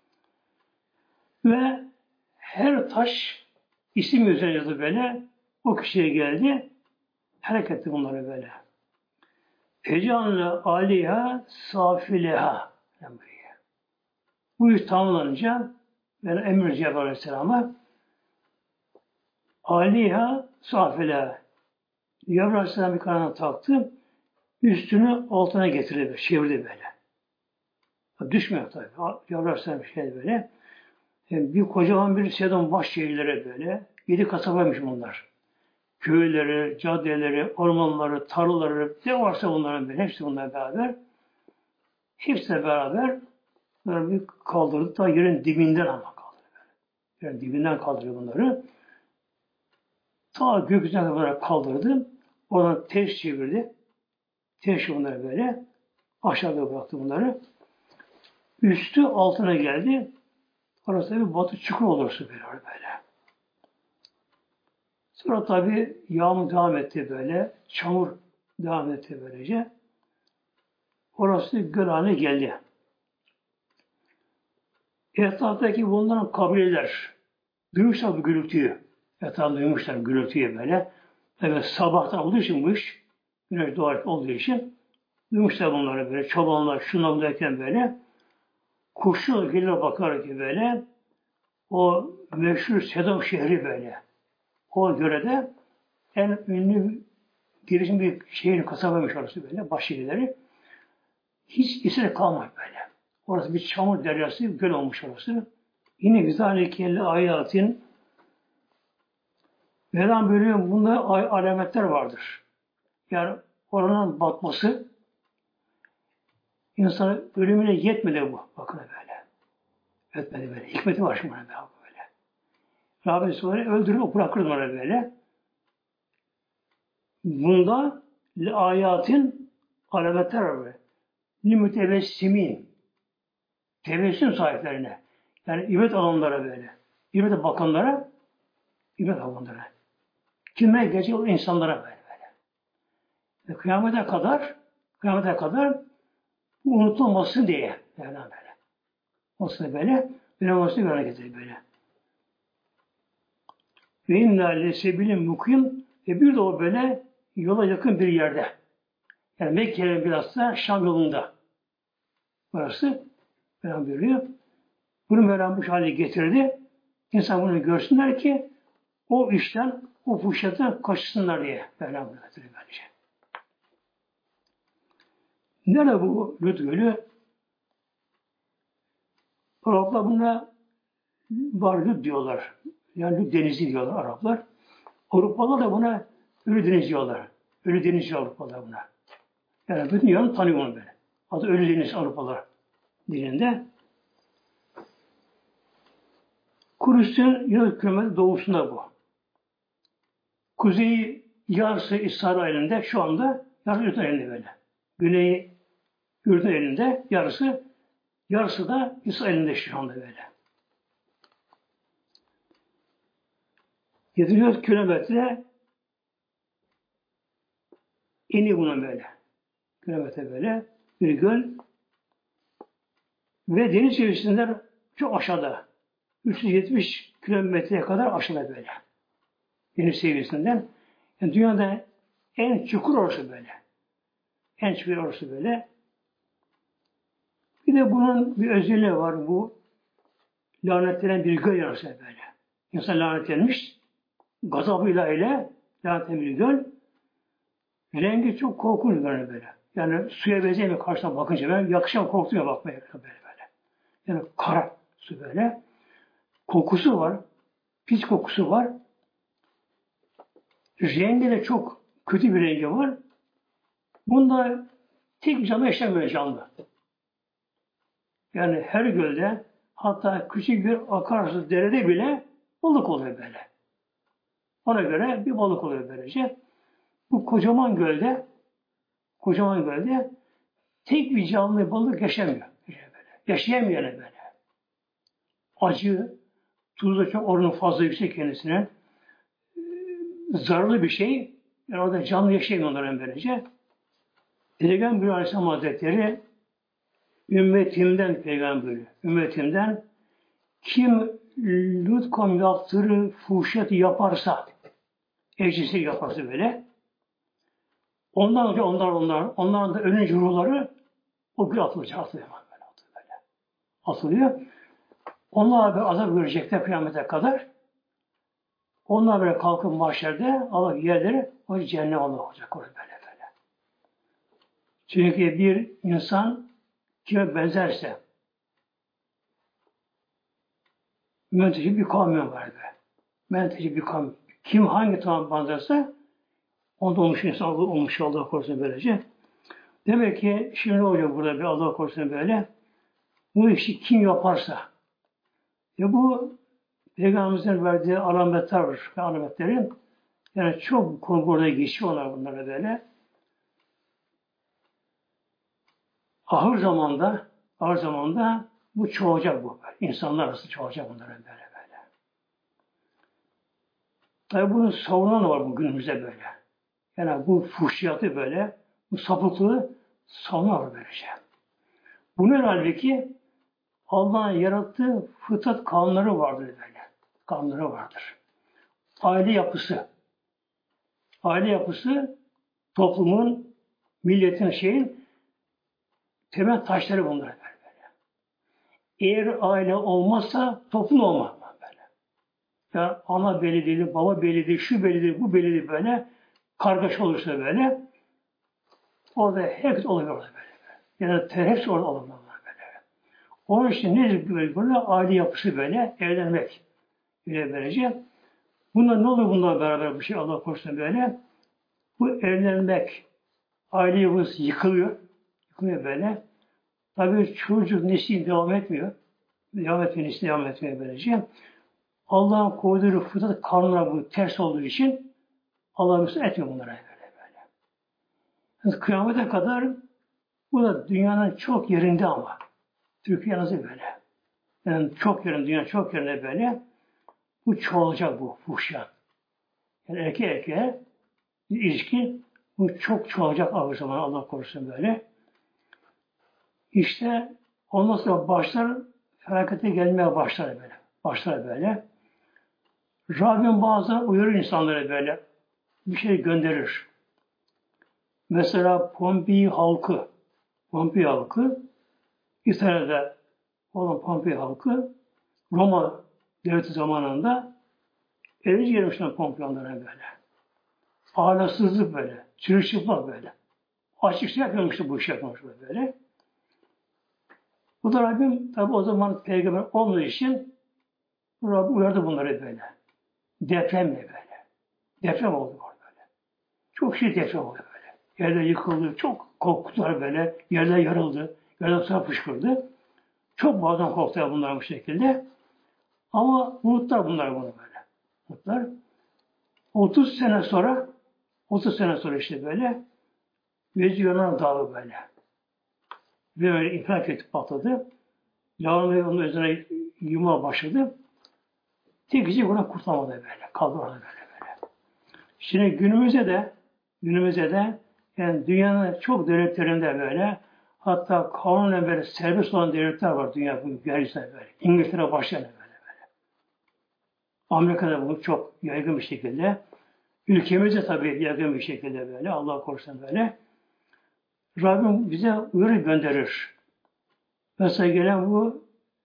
Ve her taş isim üzerine yazdı böyle. O kişiye geldi. Hareket etti bunları böyle. Fecanlı aliha safileha. Bu iş tamamlanınca ben emir Cebrail Aleyhisselam'a aliha safileha. Cebrail Aleyhisselam bir kanına taktı. Üstünü altına getirdi. Çevirdi böyle. Düşmüyor tabii. Cebrail Aleyhisselam şey böyle. Yani bir kocaman bir sedon baş şehirlere böyle. 7 kasabaymış bunlar. Köyleri, caddeleri, ormanları, tarlaları, ne varsa bunların böyle. Hepsi bunlarla beraber. Hepsiyle beraber böyle bir kaldırdı. Ta yerin dibinden ama kaldırdı. Yerin dibinden kaldırıyor bunları. Ta gökyüzüne kadar kaldırdı. Oradan ters çevirdi. Ters bunları böyle. Aşağıda bıraktı bunları. Üstü altına geldi. Orası bir batı çukur olursa böyle. Sonra tabi yağmur devam etti böyle. Çamur devam etti böylece. Orası göl haline geldi. Etraftaki bunların kabileler duymuşlar bu gürültüyü. Etrafında duymuşlar gürültüyü böyle. Tabii sabahtan olduğu içinmiş, güneş doğar olduğu için duymuşlar bunları böyle. Çobanlar şuna bu derken böyle koşuyor, geliyor bakar ki böyle o meşhur Sedom şehri böyle. O yörede en ünlü girişim bir şehir kasabaymış orası böyle. Başşehirleri. Hiç eseri kalmamış böyle. Orası bir çamur deryası, göl olmuş orası. Yine güzel kelli hayatın Mevlam buyuruyor, bunda alametler vardır. Yani oranın batması insana ölümüne yetmedi bu. Bakın böyle. Yetmedi böyle. Hikmeti var şimdi böyle. Rabbim sonra öldürür, o bırakır onları böyle. Bunda ayatın alametler var böyle. Nimütebessimin. Tebessüm sahiplerine. Yani ibret alanlara böyle. İbrete bakanlara, ibret alanlara. Kime gece o insanlara böyle. Kıyamete kadar bu unutulmasın diye böyle. Olsun böyle. Bir olmasını bir hareket böyle. Ve inna lesebilin mukim bir de o böyle yola yakın bir yerde. Yani Mekke'nin biraz da Şam yolunda. Burası Mevlam buyuruyor. Bunu Mevlam bu hale getirdi. İnsan bunu görsünler ki o işten, o fuhşattan kaçsınlar diye Mevlam bunu getiriyor bence. Nerede bu Lut Gölü? Araplar buna var Lut diyorlar. Yani Lut Denizi diyorlar Araplar. Avrupalılar da buna Ölü Deniz diyorlar. Ölü Deniz diyor Avrupalılar buna. Yani bütün dünyanın tanıyor onu böyle. Adı Ölü Deniz Avrupalılar dilinde. Kudüs'ün 100 kilometre doğusunda bu. Kuzeyi yarısı İsrail'inde şu anda yarısı Ürdün elinde böyle. Güneyi Ürdün elinde yarısı da İsrail'inde şu anda böyle. 700 kilometre eni buna böyle. Kilometre böyle. Bir göl. Ve deniz seviyesinden çok aşağıda. 370 kilometreye kadar aşağıda böyle. Deniz seviyesinden. Yani dünyada en çukur orası böyle. En çukur orası böyle. Bir de bunun bir özelliği var. Bu lanetlenen bir göl yarısı böyle. İnsan lanetlenmiş. Gazabıyla ile lanetlenen bir göl. Rengi çok korkunç böyle. Yani suya benzemiyor karşıdan bakınca. Ben yakışan korktuğuma bakmaya böyle. Yani kara su böyle. Kokusu var. Pis kokusu var. Rengi de çok kötü bir rengi var. Bunda tek canlı yaşamıyor canlı. Yani her gölde hatta küçük bir akarsu derede bile balık oluyor böyle. Ona göre bir balık oluyor böylece. Bu kocaman gölde tek bir canlı balık yaşamıyor. Yaşayamıyor yani böyle. Acı, tuzu çok oranı fazla yüksek kendisine. Zararlı bir şey. Yani orada canlı yaşayamıyorlar böylece. Peygamber Aleyhisselam Hazretleri ümmetimden kim Lutkom yaptığı fuhşatı yaparsa, eclisi yaparsa böyle, ondan önce onların da ölünce ruhları o bir atılıyor böyle. Atılıyor. Onlar bir azap görecekler kıyamete kadar. Onlar böyle kalkıp mahşerde Allah yerleri o cennet Allah olacak orada böyle. Çünkü bir insan kime benzerse münteci bir kamyon var be. Münteci bir kamyon. Kim hangi tamam benzerse onda olmuş insan olmuş Allah korusun böylece. Demek ki şimdi ne oluyor burada bir Allah korusun böyle. Bu işi kim yaparsa bu Peygamberimizin verdiği alametler var. Alametlerin yani çok konu burada geçiyorlar bunlara böyle. Ahır zamanda bu çoğalacak bu. İnsanlar arası çoğalacak bunlara böyle. Tabi bunu savunan var bugünümüzde böyle. Yani bu fuhşiyatı böyle, bu sapıklığı savunan var böylece. Bunun halbuki Allah'ın yarattığı fıtrat kanunları vardır böyle. Kanunları vardır. Aile yapısı. Aile yapısı toplumun, milletin temel taşları bunlar böyle. Eğer aile olmazsa toplum olmaz böyle. Ya ana belli değil, baba belli değil, şu belli değil, bu belli değil böyle. Kargaşa olursa böyle. Orada hepsi oluyor orada böyle. Yani hepsi orada oluyor böyle. Onun için nedir böyle? Aile yapısı böyle, evlenmek. Öyle böylece. Bunlar ne olur bunlar beraber bir şey Allah korusun böyle. Bu evlenmek, aile yapısı yıkılıyor. Yıkılıyor böyle. Tabii çocuk nesil devam etmiyor. Devam etmiyor, nesil devam etmiyor böylece. Allah'ın koyduğu fıtrat kanunlara bu ters olduğu için Allah müsaade etmiyor bunlara böyle. Yani kıyamete kadar bu da dünyanın çok yerinde ama. Türkiye nasıl böyle? Yani çok yerinde, dünya çok yerinde böyle. Bu çoğalacak bu fuhşiyat. Yani erkeğe ilişki bu çok çoğalacak ağır zaman Allah korusun böyle. İşte ondan sonra başlar felakete gelmeye başlar böyle. Başlar böyle. Rabbim bazen uyarır insanlara böyle. Bir şey gönderir. Mesela Pompei halkı İtalya'da olan Pompei halkı Roma devleti zamanında erici gelmişler Pompei'onlara böyle. Ahlaksızlık böyle. Çırılçıplak böyle. Açık şey yapıyormuştu bu işi yapmışlar böyle. Bu da Rabbim tabi o zaman peygamber olmadığı için Rabbim uyardı bunları böyle. Depremle böyle. Deprem oldu böyle. Çok şey deprem oldu böyle. Yerler yıkıldı. Çok korktular böyle. Yerler yarıldı. Yerler suya fışkırdı. Çok bazen korktular bunlar bu şekilde. Ama unuttular bunlar bunu böyle. Unuttular. 30 sene sonra işte böyle Vezir Yunan Dağı böyle. Böyle infilak edip patladı. Yağmur onun üzerine yuma başladı. Tek kişi buna kurtulamadı böyle. Kaldı orada böyle. Şimdi günümüzde yani dünyanın çok devletlerinde böyle hatta kanunen böyle serbest olan devletler var dünya bu yeryüzünde böyle. İngiltere başlayan böyle. Amerika'da bu çok yaygın bir şekilde. Ülkemizde tabii yaygın bir şekilde böyle. Allah korusun böyle. Rabbim bize uyarı gönderir. Mesela gelen bu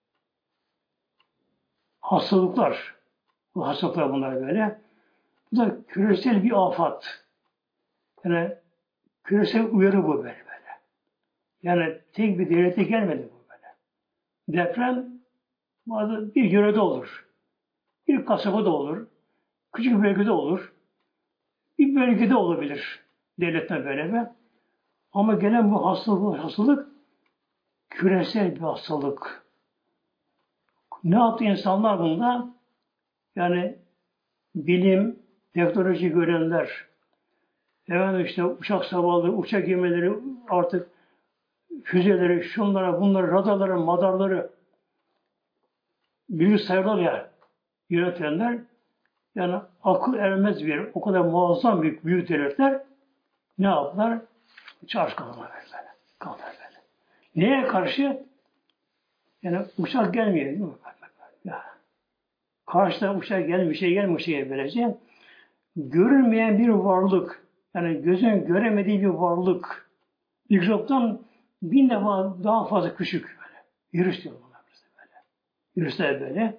hastalıklar. Bu hastalıklar bunlar böyle. Bu da küresel bir afat. Yani küresel uyarı bu böyle. Yani tek bir devlete gelmedi bu böyle. Deprem bazı bir yörede olur. Bir kasabada olur. Küçük bir bölgede olur. Bir bölgede olabilir. Devletten böyle mi? Ama gelen bu hastalık küresel bir hastalık. Ne yaptı insanlar bunda? Yani bilim, teknoloji görenler, efendim işte uçak savarları, uçak gemileri, artık füzeleri, şunlara, bunları, radarları, madarları, bilgisayarlar ya yönetenler, yani akıl ermez bir yer, o kadar muazzam büyük devletler ne yaptılar? Çarşı kaldılar böyle. Kaldılar böyle. Neye karşı? Yani uçak gelmiyor değil mi? Ya. Karşıdan uçak gelmiyor, bir şey gelmiyor, bir şey böylece. Görünmeyen bir varlık, yani gözün göremediği bir varlık, mikroptan 1000 defa daha fazla küçük böyle. Virüs diyor bunlar böyle. Virüsler böyle.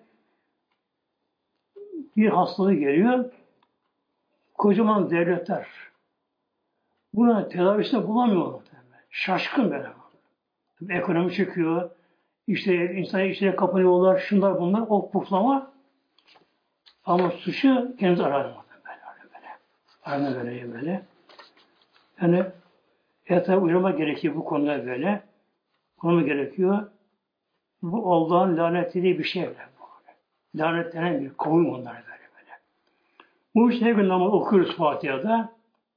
Bir hastalığı geliyor, kocaman devletler. Buna tedavisini bulamıyor. Şaşkın böyle. Ekonomi çöküyor, işte insan içine kapanıyorlar, şunlar bunlar, o puflama. Ama suçu kendisi arar. Aynen böyle. Yani tabi uyarmak gerekiyor bu konuda böyle. Uyarmak gerekiyor. Bu Allah'ın lanetlediği bir şey böyle. Lanetlenen bir kavim onlara böyle. Bu işte her gün namaz okuyoruz Fatiha'da.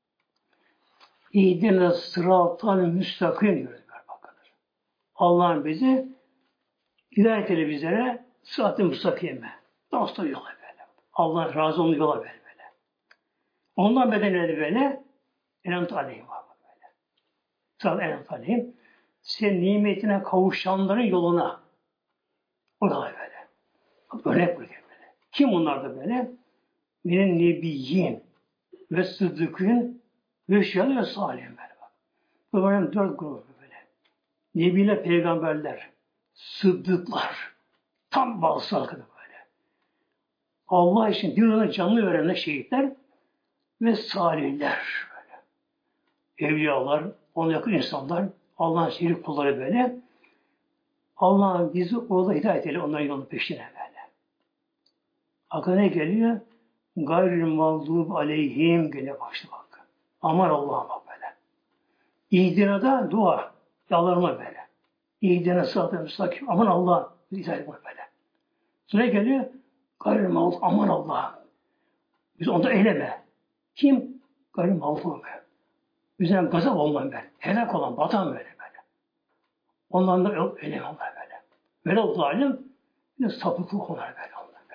İhdine sıratal müstakim diyoruz. Bakınız. Allah'ın bizi hidayet eyle bizlere sırat-ı müstakime. Dostu yola böyle. Allah razı olduğu yola böyle. Ondan bedenleri böyle enemt aleyhim var böyle. Sırat enemt aleyhim. Sen nimetine kavuşanların yoluna O da böyle. Örnek böyle. Kim onlar da böyle? Benim nebiyyin ve sıddıkın ve şehadın ve salihin böyle bak. Bu benim 4 grubu böyle. Nebiler, peygamberler, sıddıklar, tam bağlısı halkıdır böyle. Allah için dinine canlı verenler şehitler ve salihler böyle. Evliyalar, ona yakın insanlar, Allah'ın şerif kulları böyle. Allah bizi orada hidayet eyle, onların yolunun peşine böyle. Akla ne geliyor? Gayril mağdub aleyhim gene başlı bak. Aman Allah'ıma böyle. İhdina'da dua. Yalvarma böyle. İhdina sıratı müstakim. Aman Allah. İzah etme böyle. Sonra geliyor. Gayril mağdub. Aman Allah. Biz onda eyleme. Kim? Gayril mağdub. Bizden gazap olmayan ben. Helak olan, batan böyle böyle. Ondan da eyleme onlar böyle. Böyle o zalim. Bir de sapıklık onlar böyle.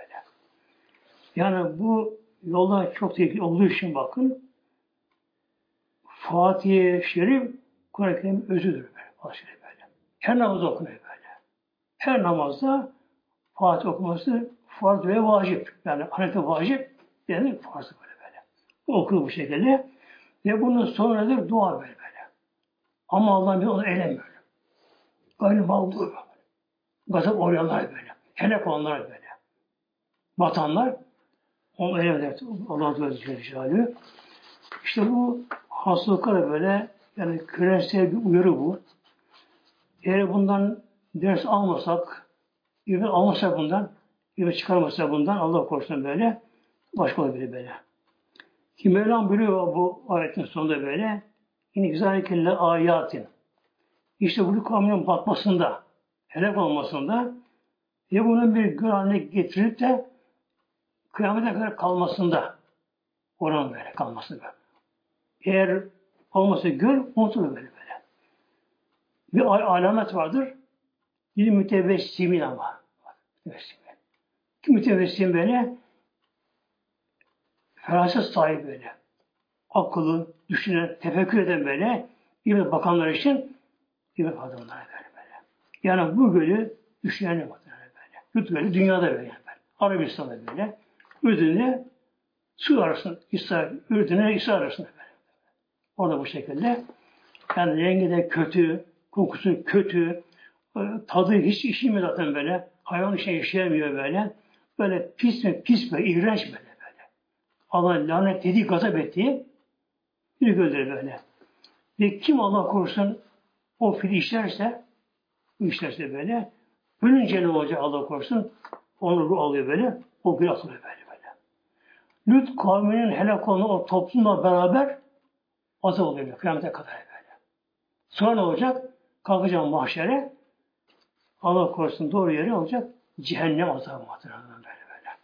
Yani bu yolda çok tehlikeli olduğu için bakın Fatih-i Şerif Kur'an-ı Kerim özüdür böyle. Böyle. Her namazda okunuyor böyle. Her namazda Fatih okuması farz ve vacip. Yani Hanefi vacip yani farz böyle. Bu okunur bu şekilde. Ve bunun sonradır dua böyle. Ama Allah bir onu eylemiyor. Gayrı mağdur. Gazap oryanlar böyle. Helak olanlar böyle. Batanlar onu eylemeder. Allah'ın Celle. İşte bu hastalıklar böyle yani küresel bir uyarı bu. Eğer bundan ders almasak, ibret almasak bundan, ibret çıkarmasak bundan Allah korusun böyle başka olabilir böyle. Ki Mevlam biliyor bu ayetin sonunda böyle yine güzel kelle ayatin. İşte bu kavminin batmasında, helak olmasında ve bunun bir gül haline getirip de kıyamete kadar kalmasında oran böyle kalması böyle. Eğer olmasa göl, unutulur böyle. Bir alamet vardır. Bir mütebessimin ama. Mütebessim. Kim mütebessim böyle? Feraset sahibi böyle. Akıllı, düşünen, tefekkür eden böyle. İbret bakanlar için ibret adamlar böyle. Yani bu gölü düşünenler böyle. Yurt gölü dünyada böyle. Arabistan'da böyle. Ürdün'le su arasında, Ürdün'le İsrail arasında böyle. Orada bu şekilde. Yani rengi de kötü, kokusu kötü, tadı hiç işimiyor zaten böyle. Hayvan işe yaşayamıyor böyle. Böyle pis ve iğrenç böyle. Allah lanet dediği, gazap ettiği bir göldür böyle. Ve kim Allah korusun o fil işlerse böyle, ölünce ne olacak Allah korusun? Onu ruh alıyor böyle, o gül atılıyor böyle. Lut kavminin helak olan o toplumla beraber azap oluyor kıyamete kadar böyle. Sonra ne olacak? Kalkacağım mahşere, Allah korusun doğru yere olacak, cehennem azabı böyle.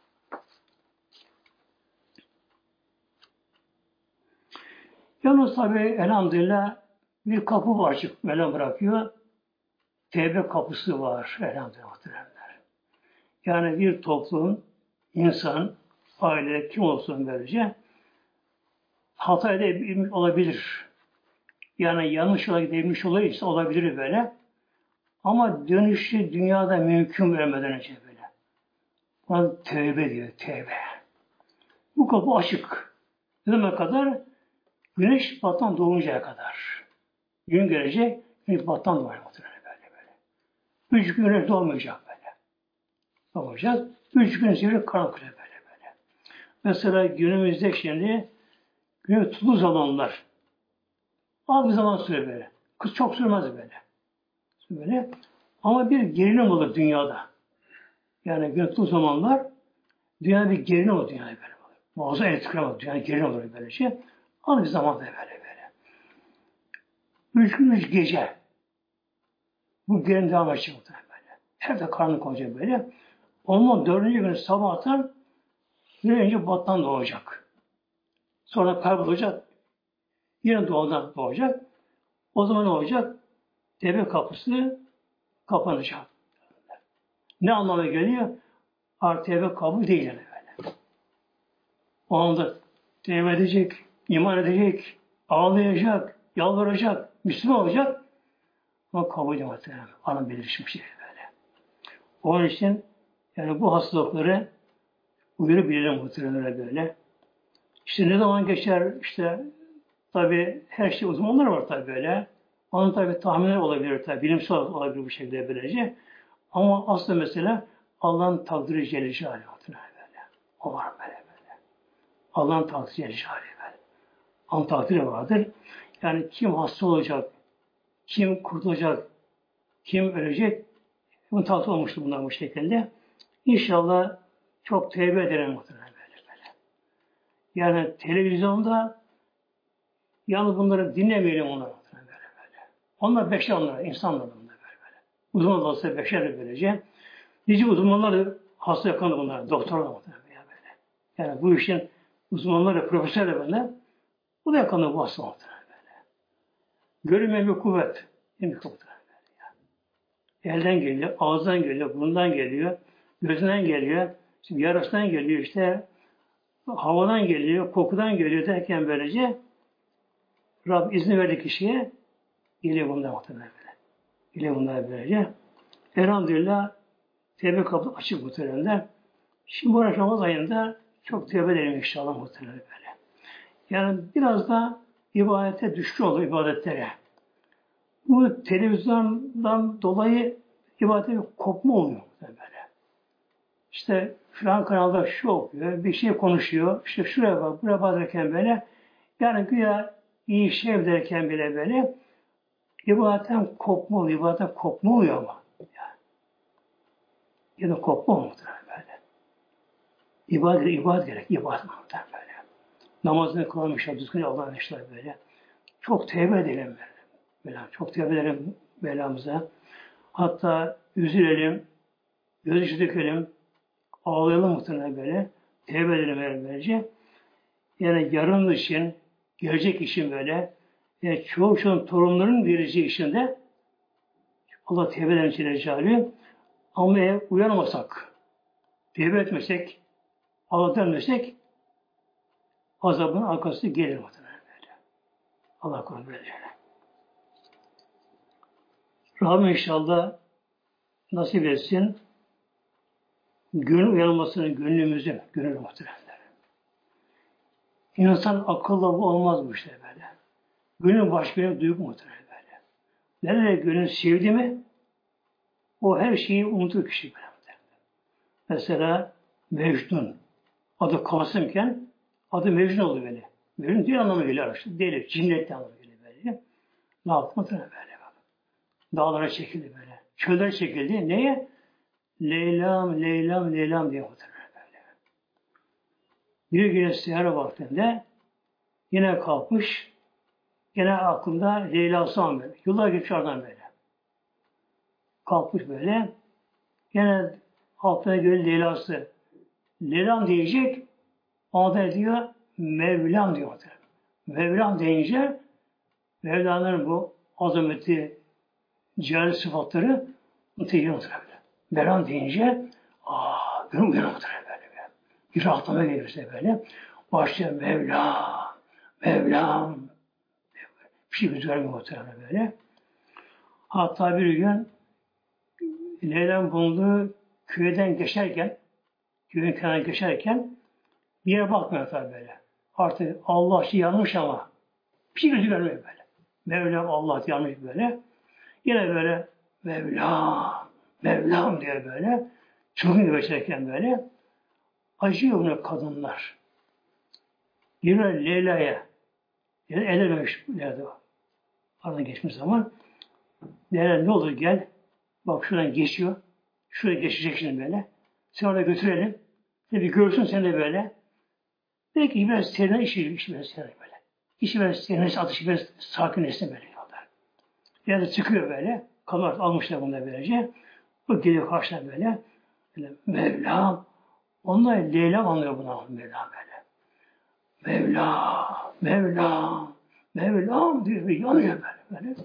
Yalnız tabi elhamdülillah bir kapı var açık, Mevlam bırakıyor. Tevbe kapısı var elhamdülillah. Yani bir toplum, insan, aile kim olsun böylece hata edebilmiş olabilir. Yani yanlış yola gidebilmiş olabilir böyle. Ama dönüşü dünyada mümkün vermeden önce böyle. Buna tevbe diyor, tevbe. Bu kapı açık. Ne demek kadar? Güneş battan doğuncaya kadar. Gün gelecek, güneş battan doğacak böyle. 3 gün güneş doğmayacak böyle. Doğmayacak. 3 gün sonra karanlık böyle. Mesela günümüzde şimdi güneş tutulu zamanlar. Az bir zaman süre böyle. Kız çok sürmez böyle. Ama bir gerilim olur dünyada. Yani gün tutulu zamanlar dünyada bir gerilim olur dünyada böyle. Muazzam elektrikler olur. Dünyada gerilim olur böyle şey. Az bir zaman böyle. 3 gün 3 gece. Bu gerilim devam edecek böyle. Her de karanlık olacak böyle. Ondan 4. günü sabahtan bir önce battan doğacak. Sonra kaybolacak. Yine doğadan doğacak. O zaman ne olacak? Tevbe kapısı kapanacak. Ne anlamına geliyor? Artık tevbe kabul değil yani böyle. O anda tevbe edecek, iman edecek, ağlayacak, yalvaracak, Müslüman olacak. Ama kabul edemez. Anlam belirmiş bir şey böyle. Onun için yani bu hastalıkları uyarabilirim muhtemelen böyle. İşte ne zaman geçer işte tabi her şey uzmanlar var tabi böyle. Onun tabi tahminler olabilir tabi. Bilimsel olabilir bu şekilde böylece. Ama aslında mesela Allah'ın takdiri Celle Celaluhu böyle. O var böyle böyle. Allah'ın takdiri Celle Celaluhu böyle. Allah'ın takdiri vardır. Yani kim hasta olacak, kim kurtulacak, kim ölecek, bunun takdiri olmuştur bunlar bu şekilde. İnşallah çok tevbe ederim muhtemelen böyle böyle. Yani televizyonda yalnız bunları dinlemeyelim onları böyle böyle. Onlar beşer onlar, insanlar bunlar böyle böyle. Uzman olsa beşer böylece. Nice uzmanlar da hasta yakan bunlar, doktorlar muhtemelen böyle. Yani bu işin uzmanları, profesörler böyle. Bu da yakanır bu hasta muhtemelen böyle. Görünmeyen bir kuvvet. Değil mi muhtemelen böyle. Elden geliyor, ağızdan geliyor, burundan geliyor, gözünden geliyor, şimdi yarasından geliyor işte, havadan geliyor, kokudan geliyor derken böylece Rab izni verdi kişiye geliyor bundan muhtemelen böyle. Geliyor bundan böylece. Elhamdülillah tevbe kapı açık muhtemelen. Şimdi bu Ramazan ayında çok tevbe edelim inşallah muhtemelen böyle. Yani biraz da ibadete düşkün olur ibadetlere. Bu televizyondan dolayı ibadete bir kopma oluyor böyle. İşte filan kanalda şu okuyor, bir şey konuşuyor, işte şuraya bak, buraya bak derken böyle, yani güya iyi şey derken bile böyle, ibadetten kopma oluyor, ibadetten kopma oluyor ama. Yani. Ya da kopma muhtemelen böyle. İbadet gerek, ibadet muhtemelen böyle. Namazını kılamışlar, düzgün Allah'ın işler böyle. Çok tevbe edelim böyle. Böyle çok tevbe edelim belamıza. Hatta üzülelim, gözyaşı dökelim, ağlayalım muhtemelen böyle. Tevbe edelim böylece. Yani yarın için, gelecek için böyle, yani çoğu torunların vereceği işinde Allah tevbe eden Celle Celaluhu. Ama eğer uyanmasak, tevbe etmesek, Allah'a dönmesek azabın arkası gelir muhtemelen böyle. Allah korusun böyle. Rabbim inşallah nasip etsin. Gönül uyanmasını gönlümüzün gönül muhtemelen. İnsan akıllı olmaz bu işte böyle. Gönül başka bir duygu muhtemelen böyle. Nerede gönül sevdi mi o her şeyi unutur kişi böyle. Mesela Mecnun adı Kasımken adı Mecnun oldu böyle. Mecnun diye anlamı geliyor işte. Deli, cinnet anlamı geliyor böyle. Ne yaptı muhtemelen böyle. Dağlara çekildi böyle. Çöllere çekildi. Neye? Leylam, Leylam, Leylam diye muhtemelen böyle. Bir gün seher vaktinde yine kalkmış. Yine aklında Leyla'sı an böyle. Yıllar geçmiş oradan böyle. Kalkmış böyle. Yine aklına göre Leyla'sı. Leyla'm diyecek. Ona diyor Mevlam diyor. Mevlam deyince Mevla'nın bu azameti, cihaz sıfatları mutlaka mutlaka. Mevlam deyince gönül uyanır mutlaka böyle. Bir rahatlama gelirse böyle. Başlıyor Mevlam, Mevlam. Bir şey güzel muhtemelen böyle. Hatta bir gün Leyla'nın bulunduğu köyden geçerken, köyün kenarına geçerken bir yere bakmıyor tabi böyle. Artık Allah şey yanlış ama bir şey gözü görmüyor böyle. Mevlam Allah yanlış böyle. Yine böyle Mevlam, Mevlam diye böyle çılgın gibi geçerken böyle acıyor bunu kadınlar. Yine Leyla'ya yani elememiş nerede o? Aradan geçmiş zaman Leyla ne olur gel bak şuradan geçiyor. Şuraya geçecek şimdi böyle. Sen oraya götürelim. Bir görsün sen de böyle. Belki biraz serine işi biraz serine böyle. İşi biraz serine atışı biraz sakinleşsin böyle. Ya da çıkıyor böyle. Kamera almışlar bunu da böylece. O geliyor karşına böyle. Böyle Mevlam. Onlar Leyla anlıyor buna Mevlam böyle. Mevlam, Mevlam, Mevlam diyor. Yanıyor böyle. Böyle.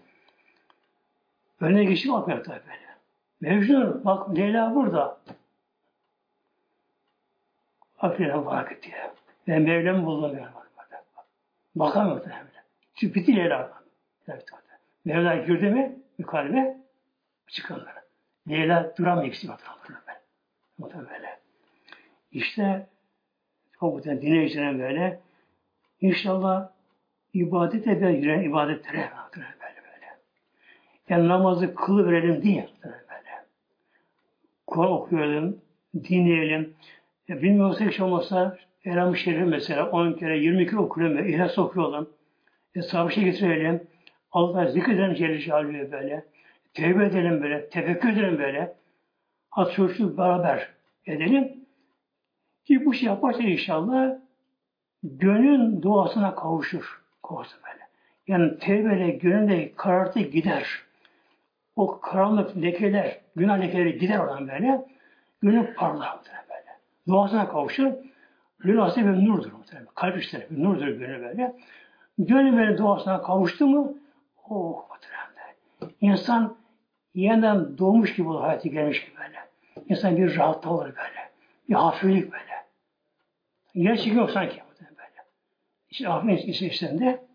Önüne geçip bakmıyor tabii böyle. Mecnun bak Leyla burada. Bak Leyla bırak diye. Ben Mevlam'ı bulamıyorum. Bakamıyor tabii böyle. Çünkü bitti Leyla. Mevla girdi mi bir kalbe çıkanlara. Leyla duramıyor ikisi böyle. İşte çok muhtemelen dinleyicilerin böyle. İnşallah ibadete de yürüyen ibadetlere böyle. Yani namazı kılıverelim değil. Böyle. Kur'an okuyalım, dinleyelim. Bilmiyorsa hiç olmazsa Elham-ı Şerif mesela 10 kere 20 kere okuyalım. İhlas okuyalım. Hesabı şey getirelim. Allah'a zikredelim Celle Celaluhu'ya böyle. Tevbe edelim böyle. Tefekkür edelim böyle. Çocuk beraber edelim. Ki bu şey yaparsa inşallah gönül duasına kavuşur. Kavuşur böyle. Yani tevbeyle gönülde karartı gider. O karanlık lekeler, günah lekeleri gider oradan böyle. Gönül parlar böyle. Duasına kavuşur. Gönül aslında bir nurdur. Kalp işleri bir nurdur gönül böyle. Gönül böyle duasına kavuştu mu muhtemelen. İnsan yeniden doğmuş gibi olur, hayatı gelmiş gibi böyle. İnsan bir rahatlığı olur böyle. Bir hafiflik böyle. Gerçek yok sanki böyle. İşte hafiflik içerisinde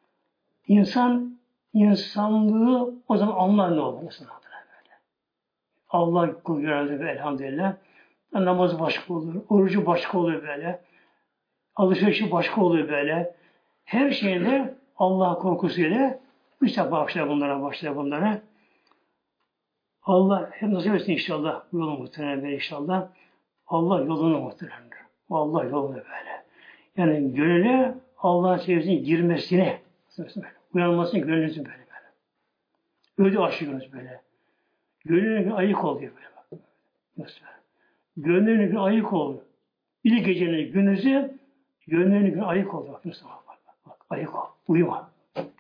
insanlığı o zaman anlar ne olur mesela böyle. Allah kul görevde ve elhamdülillah. Namazı başka olur, orucu başka olur böyle. Alışverişi başka olur böyle. Her şeyde Allah korkusuyla bir sefer başlar bunlara. Allah hep nasip etsin inşallah bu yolu muhtemelen inşallah. Allah yolunu muhtemelen. Allah yolunu böyle. Yani gönüle Allah'ın sevgisine girmesine uyanmasını gönlünüzün böyle. Öyle aşıyorsunuz böyle. Gönlünün ayık oluyor böyle. Nasıl böyle? Gönlünün ayık oluyor. Bir gecenin gündüzü gönlünün ayık oluyor. Bak, ayık ol. Uyuma.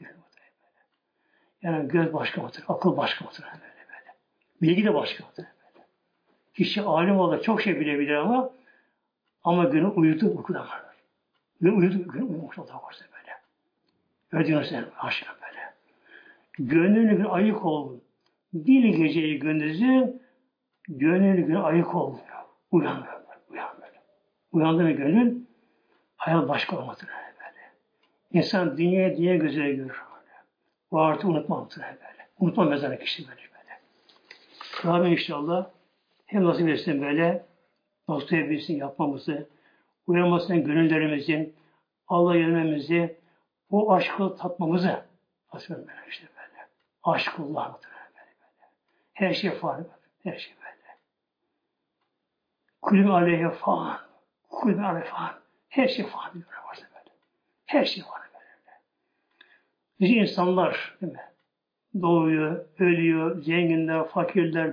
Yani göz başka mıdır? Akıl başka mıdır? Böyle. Bilgi de başka mıdır? Böyle. Kişi alim olur, çok şey bilebilir ama günü uykudan vardır. Ve günü uyumuş olur böyle. Öyle diyorsun sen aşağı böyle. Gönlünün ayık olun. Bir geceyi gündüzü gönlünün ayık olun. Uyan böyle. Uyandı mı gönül hayal başka olmadır böyle. İnsan dünya gözüyle görür. O artık unutmamadır böyle. Unutma mezarı kişi böyle. Rabbim inşallah hem nasip etsin böyle dostu bilsin yapmamızı, uyanmasının gönüllerimizin, Allah'a yönelmemizi, o aşkı tatmamızı aslında böyle böyle. Aşkullah böyle. Her şey fani. Her şey böyle. Kulübe aleyhe fan. Kulübe aleyhe fan. Her şey fani böyle. Her şey fani böyle. Biz insanlar değil mi? Doğuyor, ölüyor, zenginler, fakirler,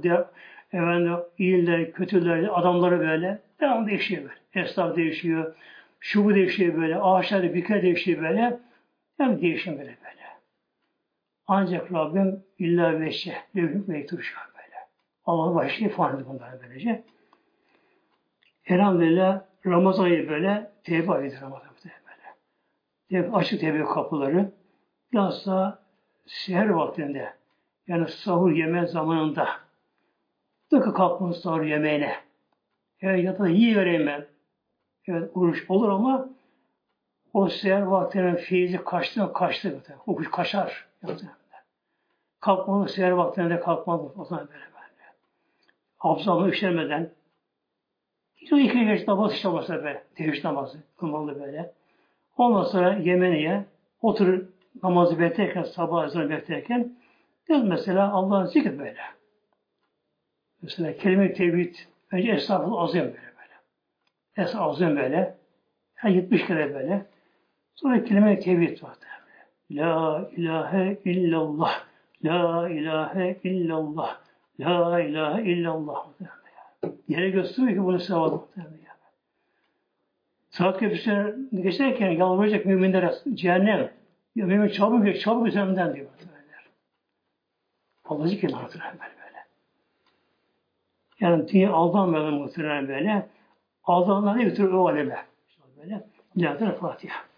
iyiler, kötüler, adamları böyle devamlı değişiyor böyle. Esnaf değişiyor, şu bu değişiyor böyle, ağaçlar bir kere değişiyor böyle. Hem değişim böyle. Ancak Rabbim illa veşe, devrim ve turşu böyle. Allah'ın başlığı ifade bunlar böylece. Elhamdülillah Ramazan ayı böyle, tevbe ayıdır Ramazan böyle. Açık tevbe kapıları, bilhassa seher vaktinde, yani sahur yeme zamanında, tıkı kalkmanın sahur yemeğine, ya da yiyivereyim ben. Evet, oruç olur ama o seher vaktinin feyzi kaçtı. O kuş kaçar. Kalkmalı seher vaktinde kalkmalı. O zaman böyle. Abzalını işlemeden, hiç o iki geç namaz işlemezse böyle. Teheccüd namazı kılmalı böyle. Ondan sonra yemeğine oturur namazı beklerken, sabah ezanı beklerken mesela Allah'ın zikir böyle. Mesela kelime-i tevhid önce estağfurullah azim böyle. Estağfurullah azim böyle. Yani 70 kere böyle. Sonra kelime-i tevhid var. La ilahe illallah. La ilahe illallah. La ilahe illallah. Yere gösteriyor ki bunu sevabı. Saat köprüsüne geçerken yalvaracak müminlere cehennem. Ya mümin çabuk üzerimden diyor. Allah zikrini anlatır böyle. Yani dünya aldanmayalım muhtemelen böyle. Aldananlar ne götürür o aleme. Böyle. İlahi Fatiha.